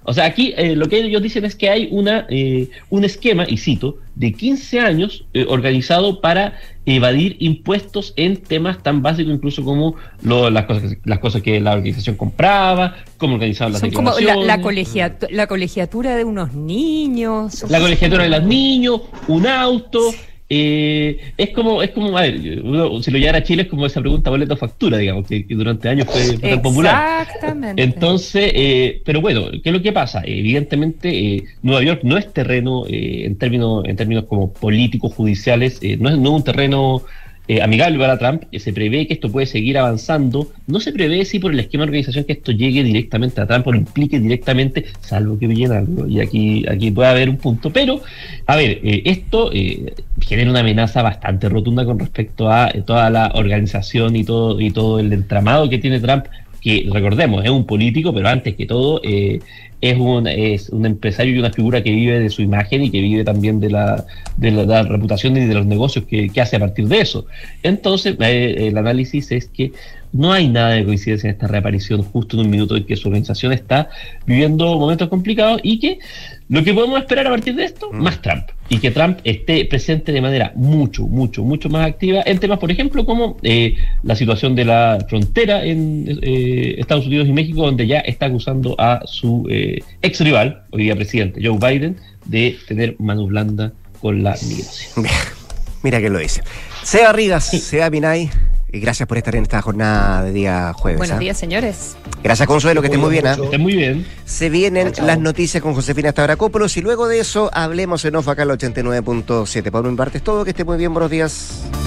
O sea, aquí eh, lo que ellos dicen es que hay una eh, un esquema, y cito, de quince años eh, organizado para evadir impuestos en temas tan básicos incluso como lo, las cosas que, las cosas que la organización compraba, cómo organizaban las Son declaraciones. como la, la, colegiatu la colegiatura de unos niños. La colegiatura de los niños, un auto... Eh, es como, es como, a ver, uno, si lo llevara a Chile es como esa pregunta boleto o factura, digamos, que, que durante años fue, fue tan popular. Exactamente. Entonces, eh, pero bueno, ¿qué es lo que pasa? Evidentemente, eh, Nueva York no es terreno, eh, en términos, en términos como políticos, judiciales, eh, no es, no es un terreno eh, amigable para Trump. Eh, se prevé que esto puede seguir avanzando. No se prevé si por el esquema de organización que esto llegue directamente a Trump o lo implique directamente, salvo que villen algo, y aquí, aquí puede haber un punto, pero a ver, eh, esto eh, genera una amenaza bastante rotunda con respecto a eh, toda la organización y todo, y todo el entramado que tiene Trump, que recordemos, es un político, pero antes que todo eh, es un es un empresario y una figura que vive de su imagen y que vive también de la de la, de la reputación y de los negocios que, que hace a partir de eso. Entonces, eh, el análisis es que no hay nada de coincidencia en esta reaparición justo en un minuto en que su organización está viviendo momentos complicados, y que lo que podemos esperar a partir de esto, mm. más Trump, y que Trump esté presente de manera mucho, mucho, mucho más activa en temas, por ejemplo, como eh, la situación de la frontera en eh, Estados Unidos y México, donde ya está acusando a su eh, ex rival, hoy día presidente, Joe Biden, de tener mano blanda con la migración. Mira que lo dice. Seba Rivas, sí. Seba Minay, y gracias por estar en esta jornada de día jueves. Buenos ¿eh? días, señores. Gracias, Consuelo, que estén muy bien. ¿eh? Estén muy bien. Se vienen chao, chao. las noticias con Josefina Stavrakopoulos, y luego de eso hablemos en off acá al ochenta y nueve punto siete. Pablo Imbartes, todo, que esté muy bien, buenos días.